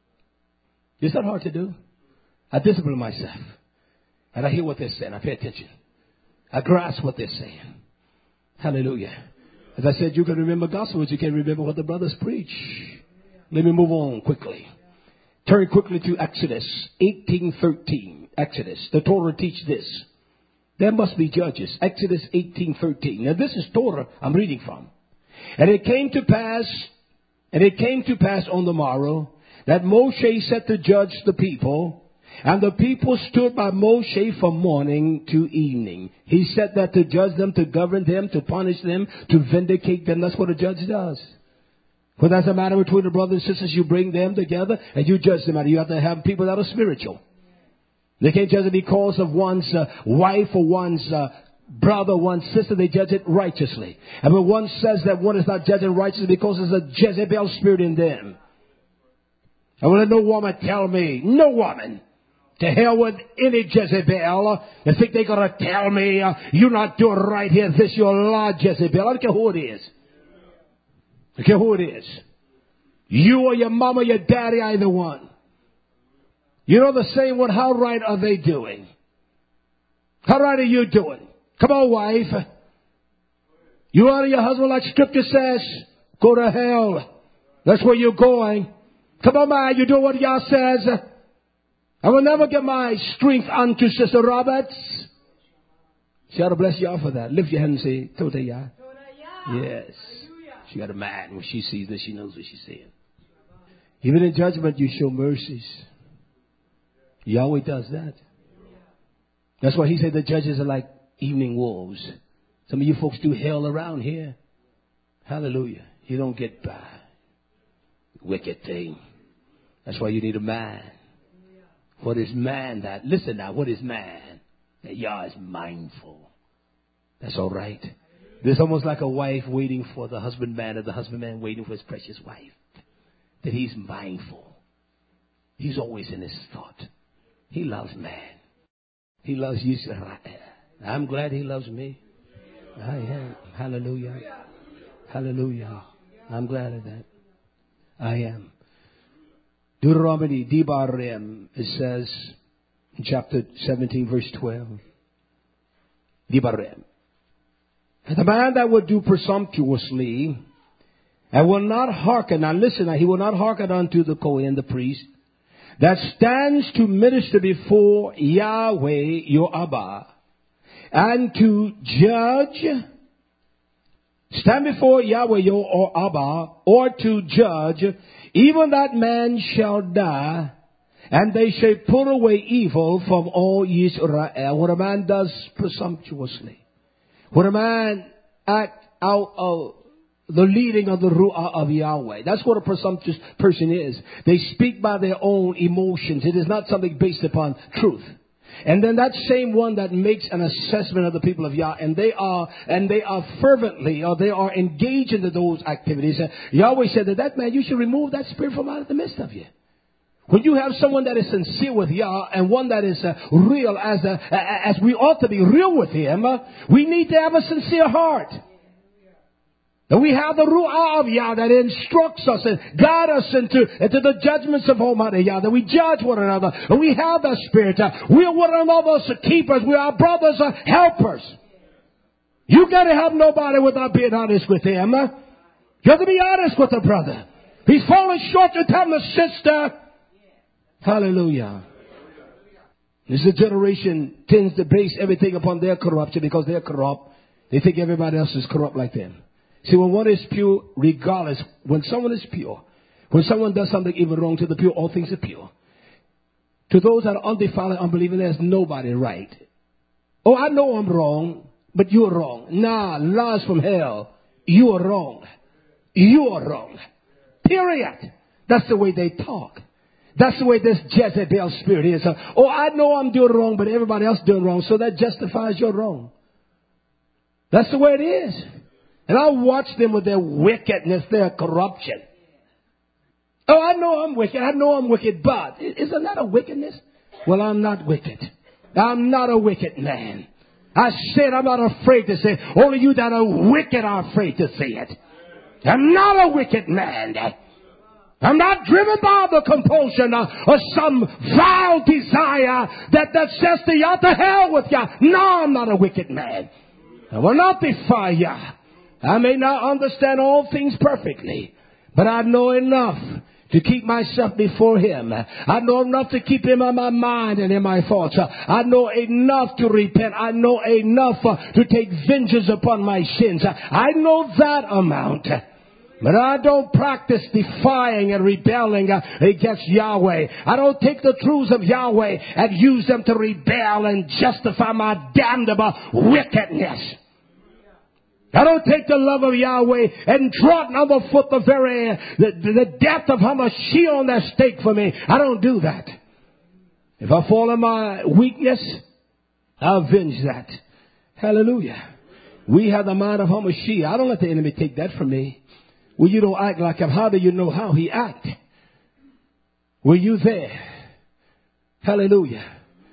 It's not hard to do. I discipline myself. And I hear what they're saying. I pay attention. I grasp what they're saying. Hallelujah. As I said, you can remember gospel, but you can't remember what the brothers preach. Let me move on quickly. Turn quickly to Exodus eighteen thirteen. Exodus. The Torah teach this. There must be judges. Exodus eighteen thirteen. Now this is Torah I'm reading from. And it came to pass, and it came to pass on the morrow that Moshe set to judge the people. And the people stood by Moshe from morning to evening. He said that to judge them, to govern them, to punish them, to vindicate them. That's what a judge does. When there's a matter between the brothers and sisters, you bring them together and you judge the matter. You have to have people that are spiritual. They can't judge it because of one's uh, wife or one's uh, brother, one's sister. They judge it righteously. And when one says that one is not judging righteously because there's a Jezebel spirit in them. I will let no woman tell me, no woman. To hell with any Jezebel. They think they're going to tell me, uh, you're not doing right here. This your law, Jezebel. I don't care who it is. I don't care who it is. You or your mama, your daddy, either one. You know the same one. How right are they doing? How right are you doing? Come on, wife. You honor your husband like scripture says. Go to hell. That's where you're going. Come on, man. You do what y'all says. I will never get my strength unto Sister Roberts. She ought to bless y'all for that. Lift your hand and say, Toda Yah. Yes. She got a man. When she sees this, she knows what she's saying. Even in judgment, you show mercies. Yahweh does that. That's why he said the judges are like evening wolves. Some of you folks do hell around here. Hallelujah. You don't get by. Wicked thing. That's why you need a man. What is man that? Listen now, what is man? That Yah is mindful. That's all right. There's almost like a wife waiting for the husbandman or the husbandman waiting for his precious wife. That he's mindful. He's always in his thought. He loves man. He loves Yisrael. I'm glad he loves me. I am. Hallelujah. Hallelujah. I'm glad of that. I am. Deuteronomy, Dibarim, it says in chapter seventeen, verse twelve. Dibarim. And the man that would do presumptuously and will not hearken, now listen, now, he will not hearken unto the Kohen, the priest, that stands to minister before Yahweh your Abba, and to judge, stand before Yahweh your Abba, or to judge, even that man shall die, and they shall put away evil from all Israel. When a man does presumptuously, when a man act out of the leading of the Ruah of Yahweh. That's what a presumptuous person is. They speak by their own emotions. It is not something based upon truth. And then that same one that makes an assessment of the people of Yah, and they are, and they are fervently, or they are engaged into those activities. Uh, Yahweh said that that man, you should remove that spirit from out of the midst of you. When you have someone that is sincere with Yah and one that is uh, real as uh, as we ought to be real with Him, uh, we need to have a sincere heart. And we have the Ruah of Yah that instructs us and guides us into, into the judgments of Almighty Yah, that we judge one another. And we have that spirit. Uh, we are one another's keepers. We are brothers, uh, helpers. You can't help nobody without being honest with him. Uh, you have to be honest with a brother. He's falling short, you tell him, a sister. Hallelujah. This generation tends to base everything upon their corruption because they're corrupt. They think everybody else is corrupt like them. See, when one is pure, regardless, when someone is pure, when someone does something even wrong to the pure, all things are pure. To those that are undefiled and unbelieving, there's nobody right. Oh, I know I'm wrong, but you're wrong. Nah, lies from hell. You are wrong. You are wrong. Period. That's the way they talk. That's the way this Jezebel spirit is. Uh, oh, I know I'm doing wrong, but everybody else doing wrong, so that justifies your wrong. That's the way it is. And I watch them with their wickedness, their corruption. Oh, I know I'm wicked. I know I'm wicked, but isn't that a wickedness? Well, I'm not wicked. I'm not a wicked man. I said I'm not afraid to say it. Only you that are wicked are afraid to say it. I'm not a wicked man. I'm not driven by the compulsion of, of some vile desire that, that says to Yah, to hell with Yah. No, I'm not a wicked man. I will not defy Yah. I may not understand all things perfectly, but I know enough to keep myself before Him. I know enough to keep Him in my mind and in my thoughts. I know enough to repent. I know enough to take vengeance upon my sins. I know that amount. But I don't practice defying and rebelling against Yahweh. I don't take the truths of Yahweh and use them to rebel and justify my damnable wickedness. I don't take the love of Yahweh and trot underfoot the very, the, the depth of Hamashiach on that stake for me. I don't do that. If I fall in my weakness, I'll avenge that. Hallelujah. We have the mind of Hamashiach. I don't let the enemy take that from me. Well, you don't act like him. How do you know how he act? Were you there? Hallelujah.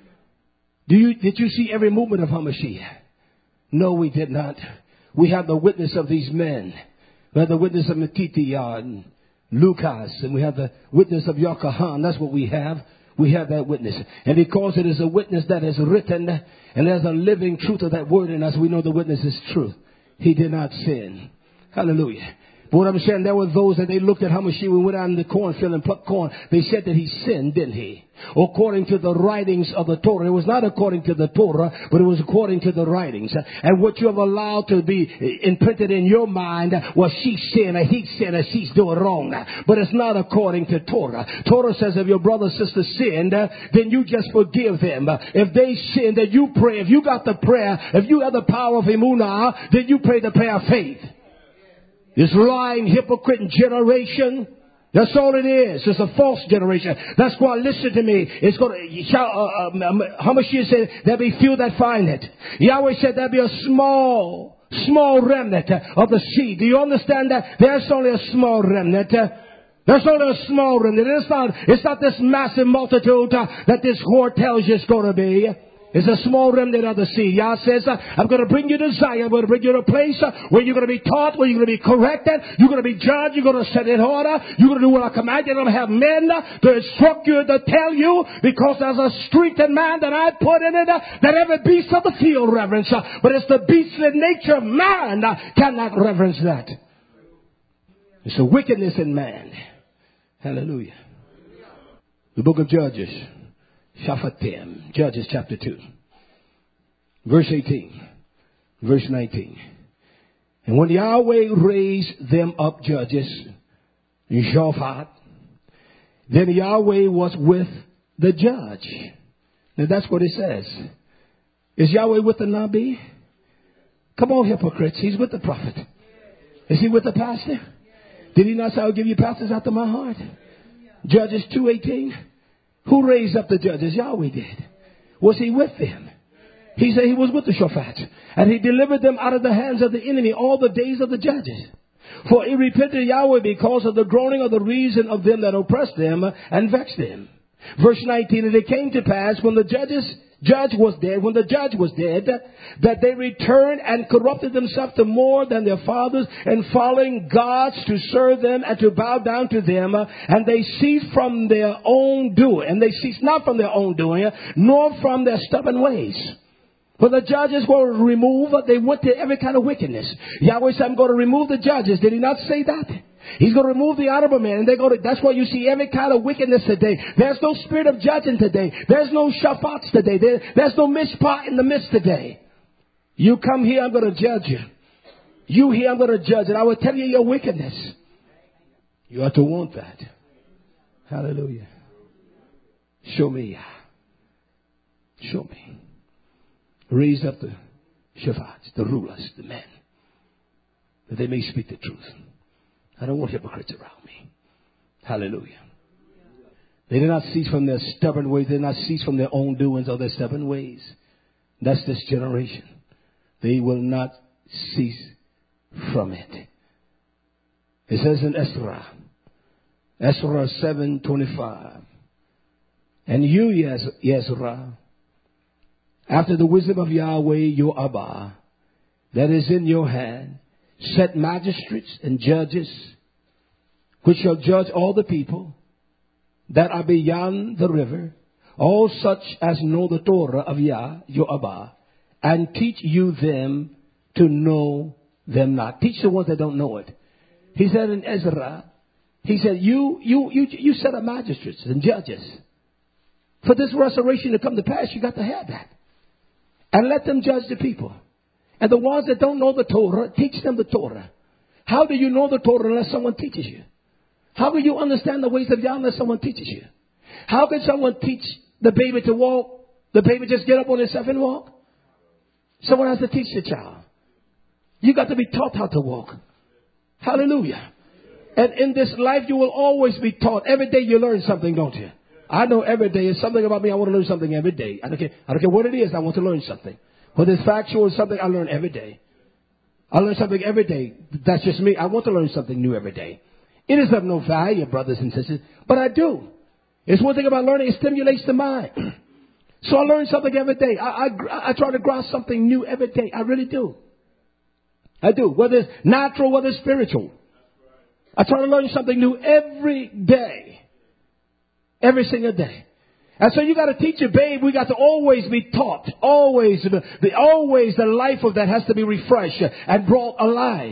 Do you, did you see every movement of Hamashiach? No, we did not. We have the witness of these men. We have the witness of Matithia and Lucas, and we have the witness of Yochanan. That's what we have. We have that witness. And because it is a witness that is written, and there's a living truth of that word in us, we know the witness is truth. He did not sin. Hallelujah. But what I'm saying, there were those that they looked at Hamashiach and went out in the cornfield and plucked corn. They said that he sinned, didn't he? According to the writings of the Torah. It was not according to the Torah, but it was according to the writings. And what you have allowed to be imprinted in your mind, well, she sinned or he sinned or she's doing wrong. But it's not according to Torah. Torah says if your brother or sister sinned, then you just forgive them. If they sinned, then you pray. If you got the prayer, if you have the power of emunah, then you pray the prayer of faith. This lying, hypocrite generation, that's all it is. It's a false generation. That's why, listen to me. It's going to, uh, uh, Hamashiach said, there'll be few that find it. Yahweh said there'll be a small, small remnant of the seed. Do you understand that? There's only a small remnant. There's only a small remnant. It's not, it's not this massive multitude uh, that this whore tells you it's going to be. It's a small remnant of the seed. Yah says, uh, I'm going to bring you to Zion. I'm going to bring you to a place uh, where you're going to be taught, where you're going to be corrected. You're going to be judged. You're going to set in order. You're going to do what I command. You're going to have men uh, to instruct you, to tell you, because there's a strength in man that I put in it, uh, that every beast of the field reverence. Uh, but it's the beastly nature of man uh, cannot reverence that. It's a wickedness in man. Hallelujah. The book of Judges. Shaphatim, Judges chapter two, verse eighteen, verse nineteen. And when Yahweh raised them up judges, Shaphat, then Yahweh was with the judge. Now that's what it says. Is Yahweh with the Nabi? Come on, hypocrites. He's with the prophet. Is he with the pastor? Did he not say, I'll give you pastors after my heart? Judges two eighteen. Who raised up the judges? Yahweh did. Was he with them? He said he was with the Shaphat. And he delivered them out of the hands of the enemy all the days of the judges. For he repented Yahweh because of the groaning of the reason of them that oppressed them and vexed them. Verse nineteen, and it came to pass when the judges judge was dead, when the judge was dead, that they returned and corrupted themselves to more than their fathers, and following gods to serve them and to bow down to them, and they ceased from their own doing, and they ceased not from their own doing, nor from their stubborn ways. When the judges were removed, they went to every kind of wickedness. Yahweh said, I'm going to remove the judges. Did he not say that? He's going to remove the honorable man. And they go to, that's why you see every kind of wickedness today. There's no spirit of judging today. There's no shafats today. There, there's no mishpat in the midst today. You come here, I'm going to judge you. You here, I'm going to judge. And I will tell you your wickedness. You ought to want that. Hallelujah. Show me. Show me. Raise up the shafats, the rulers, the men, that they may speak the truth. I don't want hypocrites around me. Hallelujah. They did not cease from their stubborn ways. They did not cease from their own doings or their stubborn ways. That's this generation. They will not cease from it. It says in Ezra, Ezra seven twenty-five, and you, Ezra, after the wisdom of Yahweh your Abba, that is in your hand, set magistrates and judges, which shall judge all the people that are beyond the river, all such as know the Torah of Yah, your Abba, and teach you them to know them not. Teach the ones that don't know it. He said in Ezra, he said, you, you, you, you set up magistrates and judges. For this restoration to come to pass, you got to have that. And let them judge the people. And the ones that don't know the Torah, teach them the Torah. How do you know the Torah unless someone teaches you? How will you understand the ways of Yah unless someone teaches you? How can someone teach the baby to walk? The baby just get up on himself and walk? Someone has to teach the child. You got to be taught how to walk. Hallelujah. And in this life, you will always be taught. Every day you learn something, don't you? I know every day is something about me. I want to learn something every day. I don't care, I don't care what it is. I want to learn something. Whether it's factual or something, I learn every day. I learn something every day. That's just me. I want to learn something new every day. It is of no value, brothers and sisters, but I do. It's one thing about learning. It stimulates the mind. So I learn something every day. I, I, I try to grasp something new every day. I really do. I do. Whether it's natural, whether it's spiritual. I try to learn something new every day. Every single day. And so you got to teach your babe. We got to always be taught. Always. The, the, always the life of that has to be refreshed and brought alive.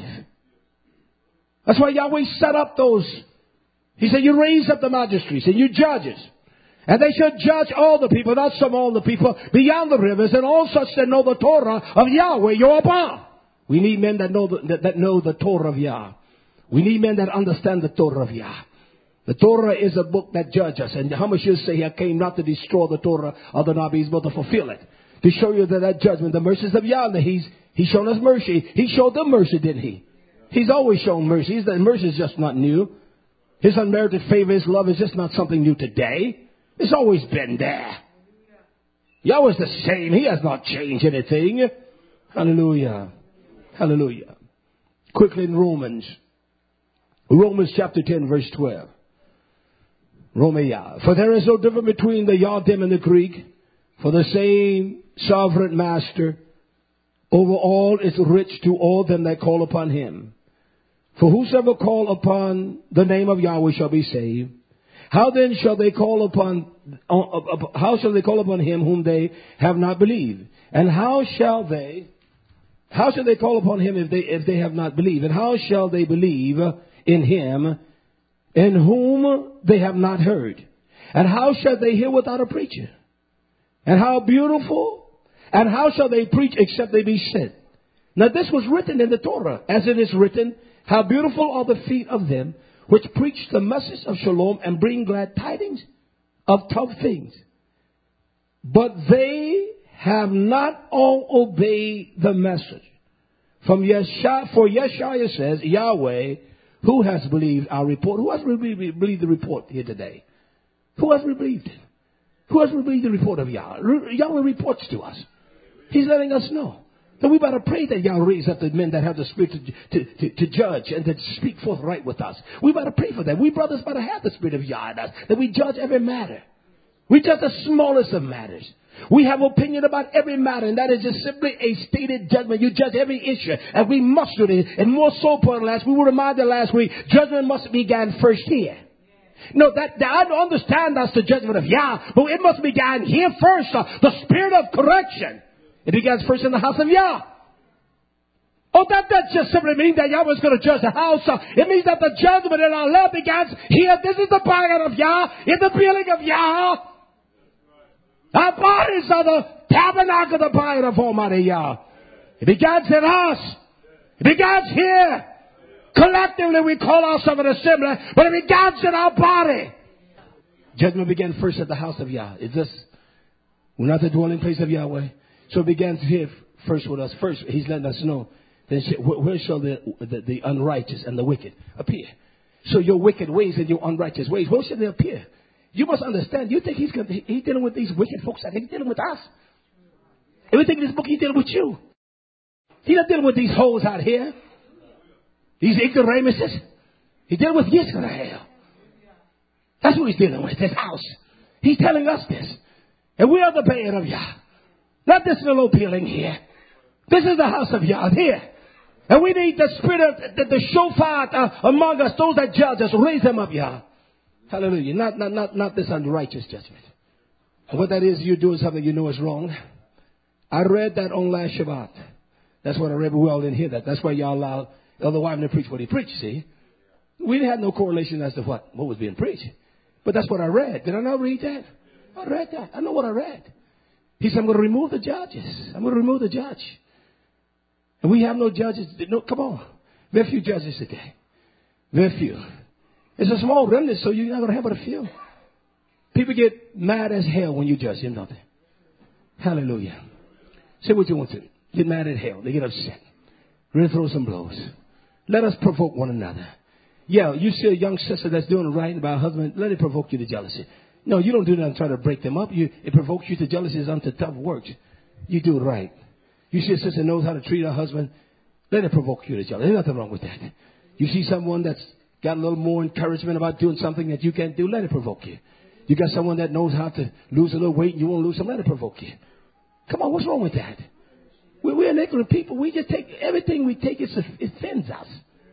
That's why Yahweh set up those. He said, you raise up the magistrates and you judges. And they should judge all the people, not some all the people, beyond the rivers, and all such that know the Torah of Yahweh, your Abba. We need men that know the, that, that know the Torah of Yah. We need men that understand the Torah of Yah. The Torah is a book that judges us. And Hamashiach say, I came not to destroy the Torah of the Nabis, but to fulfill it. To show you that that judgment, the mercies of Yahweh, He's, He's shown us mercy. He showed them mercy, didn't He? He's always shown mercy. The mercy is just not new. His unmerited favor, His love is just not something new today. It's always been there. Yahweh's the same. He has not changed anything. Hallelujah. Hallelujah. Quickly in Romans. Romans chapter ten, verse twelve. Romaya. For there is no difference between the Yadim and the Greek, for the same sovereign master over all is rich to all them that call upon Him. For whosoever call upon the name of Yahweh shall be saved. How then shall they call upon, uh, uh, how shall they call upon Him whom they have not believed? And how shall they, how shall they call upon Him if they, if they have not believed? And how shall they believe in Him in whom they have not heard? And how shall they hear without a preacher? And how beautiful, and how shall they preach except they be sent? Now this was written in the Torah, as it is written, how beautiful are the feet of them which preach the message of shalom and bring glad tidings of tough things. But they have not all obeyed the message. From Yeshua, for Yeshua says, Yahweh, who has believed our report? Who has believed, believed the report here today? Who has believed it? Who has believed the report of Yahweh? Yahweh reports to us. He's letting us know. So we better pray that Yahweh raise up the men that have the spirit to, to, to, to judge and to speak forth right with us. We better pray for that. We brothers better have the spirit of Yah in us, that we judge every matter. We judge the smallest of matters. We have opinion about every matter, and that is just simply a stated judgment. You judge every issue, and we must do it. And more so, for last, we were reminded last week, judgment must begin first here. No, that, that I understand that's the judgment of Yah, but it must begin here first. Uh, the spirit of correction. It begins first in the house of Yah. Oh, that, that just simply means that Yahweh is going to judge the house. Uh, it means that the judgment in our love begins here. This is the power of Yah, in the building of Yah. Our bodies are the tabernacle of the power of Almighty Yah. It begins in us. It begins here. Collectively, we call ourselves an assembly, but it begins in our body. Judgment began first at the house of Yah. Is this? We're not the dwelling place of Yahweh. So it begins here first with us. First, he's letting us know. Then where shall the, the, the unrighteous and the wicked appear? So your wicked ways and your unrighteous ways, where shall they appear? You must understand. You think he's gonna, he's dealing with these wicked folks? I think he's dealing with us. Everything in this book, he's dealing with you. He's not dealing with these hoes out here. These ignoramuses. He's dealing with Yisrael. That's what he's dealing with, this house. He's telling us this. And we are the band of Yah. Not this little building here. This is the house of Yah here. And we need the spirit of the, the shofar uh, among us, those that judge us. Raise them up, Yah. Hallelujah. Not, not, not, not this unrighteous judgment. And what that is, you're doing something you know is wrong. I read that on last Shabbat. That's what I read, but we all didn't hear that. That's why y'all allowed Elder Wyman to preach what he preached, see. We didn't have no correlation as to what, what was being preached. But that's what I read. Did I not read that? I read that. I know what I read. He said, I'm going to remove the judges. I'm going to remove the judge. And we have no judges. No, come on. Very few judges today. Very few. It's a small remnant, so you're not going to have but a few. People get mad as hell when you judge them, don't they? Hallelujah. Say what you want to. Get mad at hell. They get upset. Ready to throw some blows. Let us provoke one another. Yeah, you see a young sister that's doing right by her husband, let it provoke you to jealousy. No, you don't do that and try to break them up. You, it provokes you to jealousy is unto tough works. You do it right. You see a sister knows how to treat her husband, let it provoke you to jealousy. There's nothing wrong with that. You see someone that's got a little more encouragement about doing something that you can't do, let it provoke you. You got someone that knows how to lose a little weight and you won't lose some, let it provoke you. Come on, what's wrong with that? We're, we're an ignorant people. We just take everything we take, it, it offends us.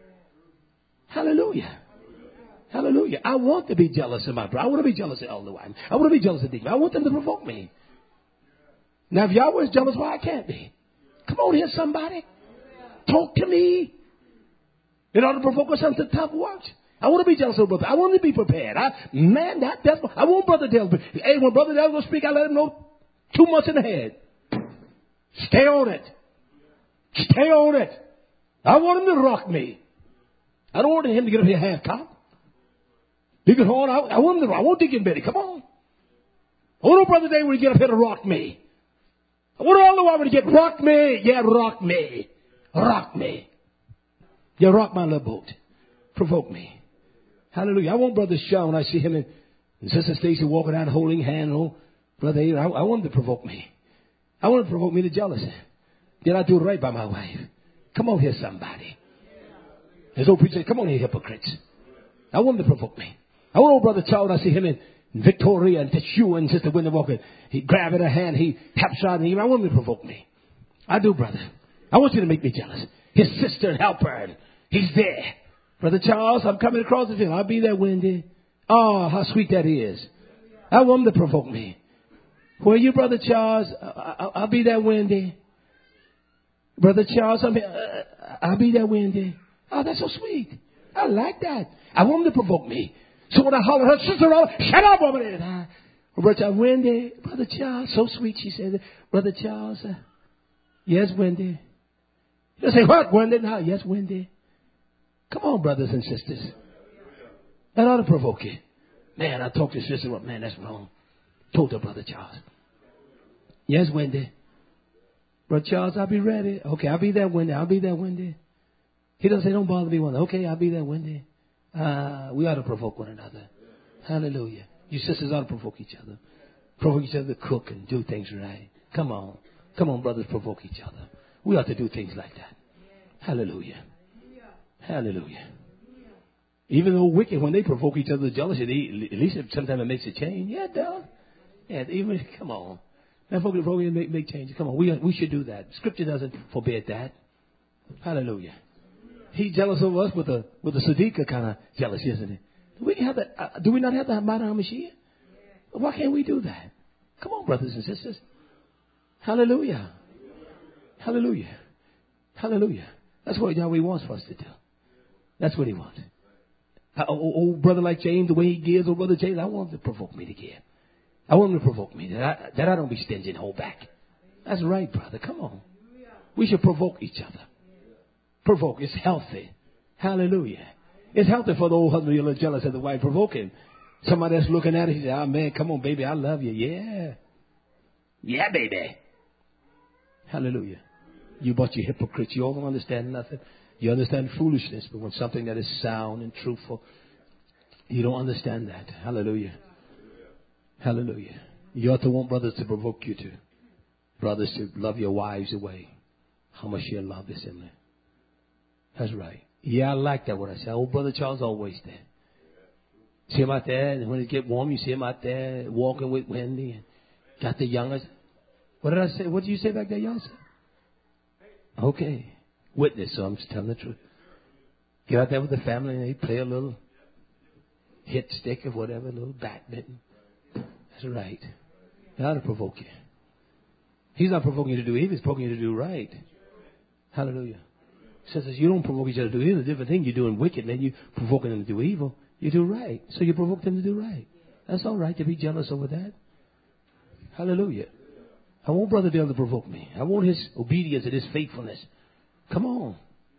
Hallelujah. Hallelujah. I want to be jealous of my brother. I want to be jealous of Elder Wyman. I want to be jealous of Deacon. I want them to provoke me. Now, if Yahweh is jealous, why I can't be? Come on here, somebody. Talk to me. In order to provoke us into tough works. I want to be jealous of brother. I want to be prepared. I, man, that, that's, I want Brother Dale. Hey, when Brother Dale will speak, I let him know two months in the head. Stay on it. Stay on it. I want him to rock me. I don't want him to get up here half-cocked. Deacon Horn, I, I want him to rock. I want Deacon Betty. Come on. I want Brother Dale when he get up here to rock me. I want all the women to get rock me. Yeah, rock me. Rock me. Yeah, rock my little boat. Provoke me. Hallelujah. I want Brother Shaw when I see him and, and Sister Stacy walking out holding hand. Oh, Brother Ada, I, I want him to provoke me. I want him to provoke me to jealousy. Did I do it right by my wife? Come on here, somebody. There's no preacher. Come on here, hypocrites. I want him to provoke me. I want old Brother Charles. I see him in Victoria and Teshua and Sister Winter Walker. He grabbed her hand. He taps her on. I want him to provoke me. I do, brother. I want you to make me jealous. His sister and helper. And he's there. Brother Charles, I'm coming across the field. I'll be there, Wendy. Oh, how sweet that is. I want him to provoke me. Where are you, Brother Charles? I'll, I'll be there, Wendy. Brother Charles, I'm, uh, I'll be there, Wendy. Oh, that's so sweet. I like that. I want him to provoke me. So when I holler her sister, shut up over there. I, Brother Charles, Wendy, Brother Charles, so sweet, she said. Brother Charles, uh, yes, Wendy. You say, what, Wendy? No, yes, Wendy. Come on, brothers and sisters. That ought to provoke you. Man, I talked to sister, well, man, that's wrong. Told her, Brother Charles. Yes, Wendy. Brother Charles, I'll be ready. Okay, I'll be there Wednesday. I'll be there Wednesday. He doesn't say, don't bother me Wednesday. Okay, I'll be there Wednesday. Uh, we ought to provoke one another. Hallelujah. You sisters ought to provoke each other. Provoke each other to cook and do things right. Come on. Come on, brothers, provoke each other. We ought to do things like that. Hallelujah. Hallelujah. Even though wicked, when they provoke each other to jealousy, they, at least sometimes it makes a change. Yeah, it does. Yeah, even, come on. That folk provoke make, make changes. Come on, we, we should do that. Scripture doesn't forbid that. Hallelujah. He's jealous of us with a with a Siddiqah kind of jealousy, isn't he? Do we have that? Uh, do we not have that about our Mashiach? Why can't we do that? Come on, brothers and sisters. Hallelujah. Hallelujah. Hallelujah. That's what Yahweh wants for us to do. That's what he wants. Uh, oh, oh, brother like James, the way he gives, oh, brother James, I want him to provoke me to give. I want him to provoke me, that I, that I don't be stingy and hold back. That's right, brother. Come on. We should provoke each other. Provoke. It's healthy. Hallelujah. It's healthy for the old husband to be a little jealous of the wife. Provoke him. Somebody that's looking at it, he says, oh, man, come on, baby, I love you. Yeah. Yeah, baby. Hallelujah. You but you hypocrites. You all don't understand nothing. You understand foolishness, but when something that is sound and truthful, you don't understand that. Hallelujah. Hallelujah. You ought to want brothers to provoke you to. Brothers to love your wives away. How much you love this, isn't it? That's right. Yeah, I like that what I said. Oh, Brother Charles always there. See him out there, and when it get warm, you see him out there walking with Wendy and got the youngest. What did I say? What did you say back there, youngster? Okay. Witness, so I'm just telling the truth. Get out there with the family and they play a little hit stick or whatever, a little badminton. That's right. They ought to provoke you. He's not provoking you to do evil, he's provoking you to do right. Hallelujah. He says you don't provoke each other to do evil. It's a different thing. You're doing wicked and then you're provoking them to do evil. You do right. So you provoke them to do right. That's all right to be jealous over that. Hallelujah. I want brother to be able to provoke me. I want his obedience and his faithfulness. Come on.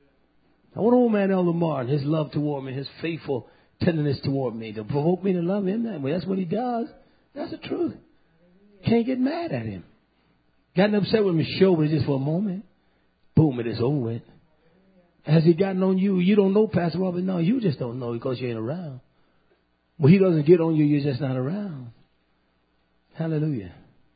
I want old man Elder Martin, his love toward me, his faithful tenderness toward me, to provoke me to love him that way. That's what he does. That's the truth. Can't get mad at him. Gotten upset with me, sure, but just for a moment. Boom, it is over with. Has he gotten on you? You don't know Pastor Robert. No, you just don't know because you ain't around. When he doesn't get on you, you're just not around. Hallelujah.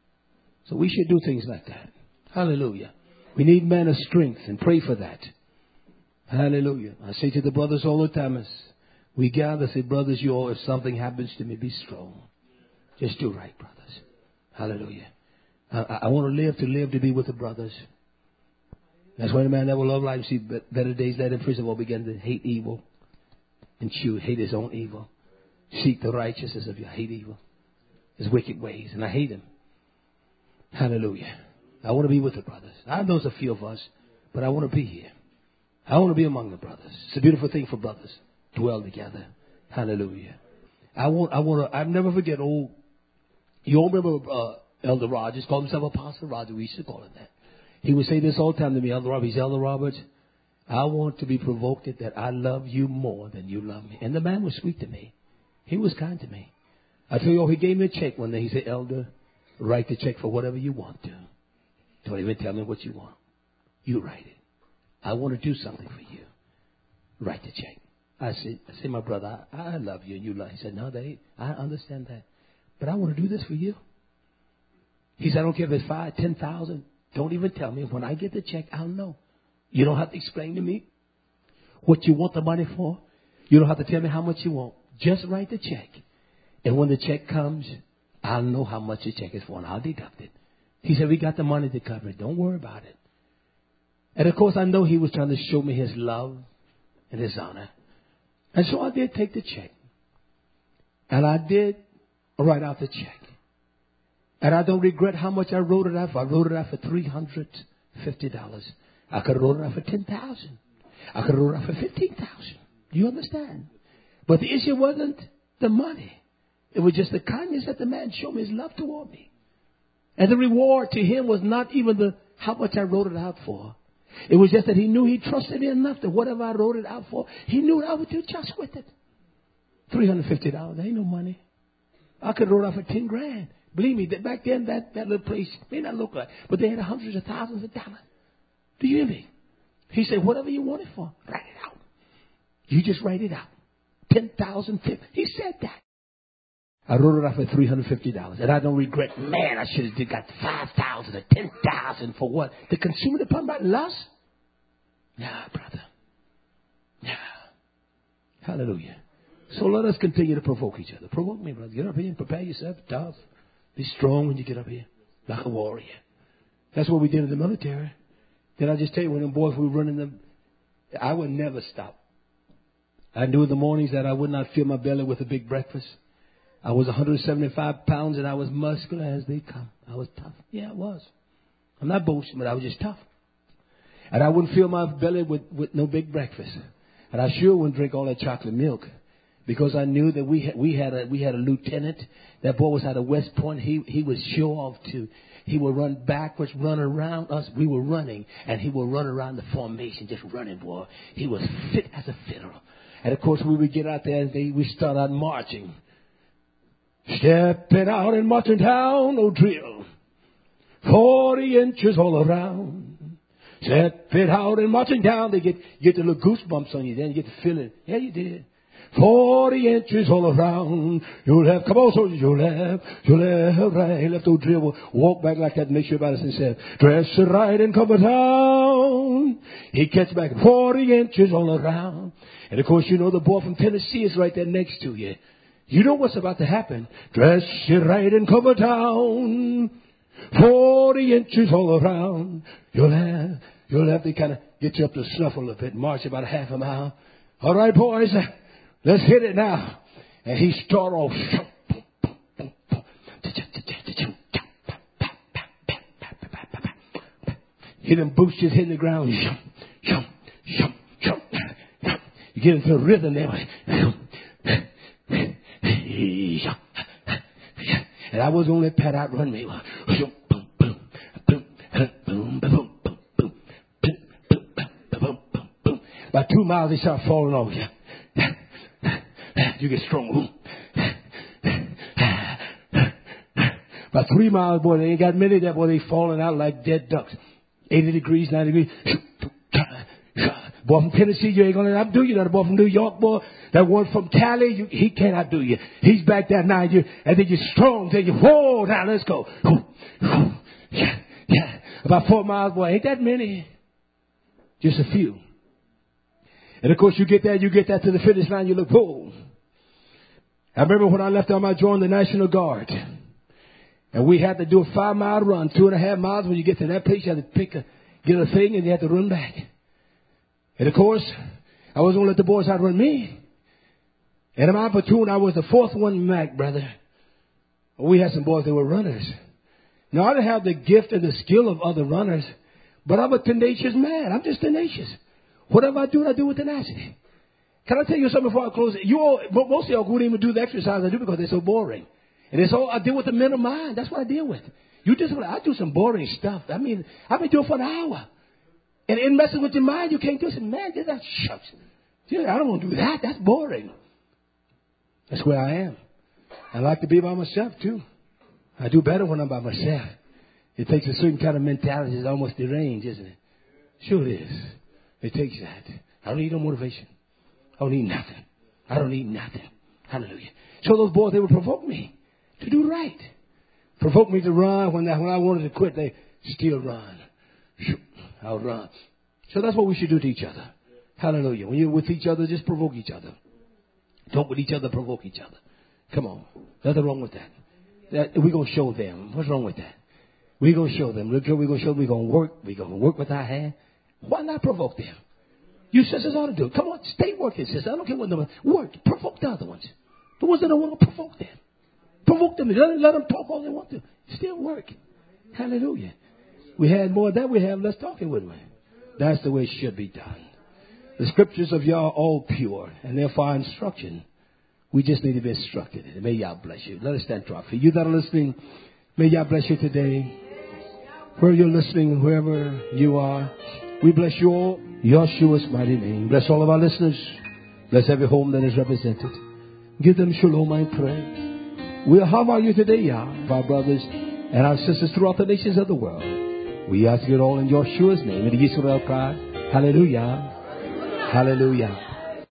So we should do things like that. Hallelujah. We need men of strength and pray for that. Hallelujah. I say to the brothers all the time, as we gather, say, brothers, you all, if something happens to me, be strong. Just do right, brothers. Hallelujah. I, I want to live to live to be with the brothers. That's why the man that will love life, see better days later in prison will begin to hate evil and choose, hate his own evil. Seek the righteousness of your hate evil, his wicked ways, and I hate him. Hallelujah. I want to be with the brothers. I know there's a few of us, but I want to be here. I want to be among the brothers. It's a beautiful thing for brothers to dwell together. Hallelujah. I want, I want to, I'll never forget old, you all remember uh, Elder Rogers, called himself Apostle Rogers. We used to call him that. He would say this all the time to me, Elder Roberts, he's Elder Roberts, I want to be provoked that I love you more than you love me. And the man was sweet to me. He was kind to me. I tell you, oh, he gave me a check one day. He said, Elder, write the check for whatever you want to. Don't even tell me what you want. You write it. I want to do something for you. Write the check. I said, I said, my brother, I, I love you and you love me. He said, no, they, I understand that. But I want to do this for you. He said, I don't care if it's five, ten thousand. Don't even tell me. When I get the check, I'll know. You don't have to explain to me what you want the money for. You don't have to tell me how much you want. Just write the check. And when the check comes, I'll know how much the check is for and I'll deduct it. He said, we got the money to cover it. Don't worry about it. And of course, I know he was trying to show me his love and his honor. And so I did take the check. And I did write out the check. And I don't regret how much I wrote it out for. I wrote it out for three hundred fifty dollars. I could have wrote it out for ten thousand dollars. I could have wrote it out for fifteen thousand dollars. Do you understand? But the issue wasn't the money. It was just the kindness that the man showed me, his love toward me. And the reward to him was not even the how much I wrote it out for. It was just that he knew he trusted me enough that whatever I wrote it out for, he knew I would do just with it. three hundred fifty dollars, that ain't no money. I could have wrote it out for ten grand. Believe me, that back then that, that little place may not look like, but they had hundreds of thousands of dollars. Do you hear me? He said, whatever you want it for, write it out. You just write it out. ten thousand dollars. He said that. I wrote it out for three hundred fifty dollars. And I don't regret, man, I should have got five thousand dollars or ten thousand dollars for what? The consumer department lost? Nah, brother. Nah. Hallelujah. So let us continue to provoke each other. Provoke me, brother. Get up here and prepare yourself. Tough. Be strong when you get up here. Like a warrior. That's what we did in the military. Did I just tell you when the boys were running them? I would never stop. I knew in the mornings that I would not fill my belly with a big breakfast. I was one hundred seventy-five pounds and I was muscular as they come. I was tough. Yeah, I was. I'm not boasting, but I was just tough. And I wouldn't fill my belly with, with no big breakfast. And I sure wouldn't drink all that chocolate milk. Because I knew that we had, we had a, we had a lieutenant. That boy was out of West Point. He, he was show off too. He would run backwards, run around us. We were running and he would run around the formation, just running, boy. He was fit as a fiddle. And of course we would get out there and they, we start out marching. Stepping out and marching down, no drill. Forty inches all around. Stepping out and marching down. They get, get the little goosebumps on you. Then you get the feeling. Yeah, you did. Forty inches all around. You'll have, come on, soldiers, you'll have, you'll have, right. Left old drill. Walk back like that and make sure everybody says, dress right and cover down. He gets back forty inches all around. And of course, you know the boy from Tennessee is right there next to you. You know what's about to happen. Dress you right and cover down. Forty inches all around. You'll have, you'll have to kind of get you up to snuffle a little bit. March about a half a mile. All right, boys. Let's hit it now. And he start off. Hit them boots just hitting the ground. You get into a rhythm there. And I was on that pad out run me. About two miles, they start falling off. You get strong. About three miles, boy, they ain't got many there, boy, they falling out like dead ducks. eighty degrees, ninety degrees. Boy from Tennessee, you ain't gonna outdo you. That boy from New York, boy, that one from Cali, you, he can't outdo you. He's back there now, you, and then you're strong, then you, whoa, now let's go. Yeah, yeah. About four miles, boy, ain't that many. Just a few. And of course, you get there, you get there to the finish line, you look, whoa. I remember when I left out, I joined the National Guard. And we had to do a five mile run, two and a half miles. When you get to that place, you had to pick a, get a thing and you had to run back. And of course, I wasn't going to let the boys outrun me. And in my platoon, I was the fourth one back, brother. We had some boys that were runners. Now, I didn't have the gift and the skill of other runners, but I'm a tenacious man. I'm just tenacious. Whatever I do, I do with tenacity. Can I tell you something before I close? You all, most of y'all wouldn't even do the exercise I do because they're so boring. And it's all I deal with the mental mind. That's what I deal with. You just, I do some boring stuff. I mean, I've been doing it for an hour. And it messes with your mind. You can't do it. Man, that shucks. I don't want to do that. That's boring. That's where I am. I like to be by myself, too. I do better when I'm by myself. It takes a certain kind of mentality. It's almost deranged, isn't it? Sure it is. It takes that. I don't need no motivation. I don't need nothing. I don't need nothing. Hallelujah. So those boys, they would provoke me to do right. Provoke me to run. When, I, when I wanted to quit, they still run. I'll run. So that's what we should do to each other. Hallelujah. When you're with each other, just provoke each other. Talk with each other, provoke each other. Come on. Nothing wrong with that. that we're going to show them. What's wrong with that? We're going to show them. Look, we're going to show them. We're going to work. We're going to work with our hand. Why not provoke them? You sisters ought to do it. Come on, stay working, sisters. I don't care what number. Work. Provoke the other ones. The ones that don't want to provoke them. Provoke them. Let, let them talk all they want to. Still work. Hallelujah. We had more of that. We have less talking, wouldn't we? That's the way it should be done. The scriptures of Yah are all pure, and therefore our instruction. We just need to be instructed. And may Yah bless you. Let us stand to our feet. You that are listening, may Yah bless you today. Where you're listening, wherever you are, we bless you all. Yeshua's mighty name. Bless all of our listeners. Bless every home that is represented. Give them shalom, I pray. We'll how are you today, Yah, our brothers and our sisters throughout the nations of the world. We ask it all in Yeshua's name. In Yisrael, God. Hallelujah. Hallelujah.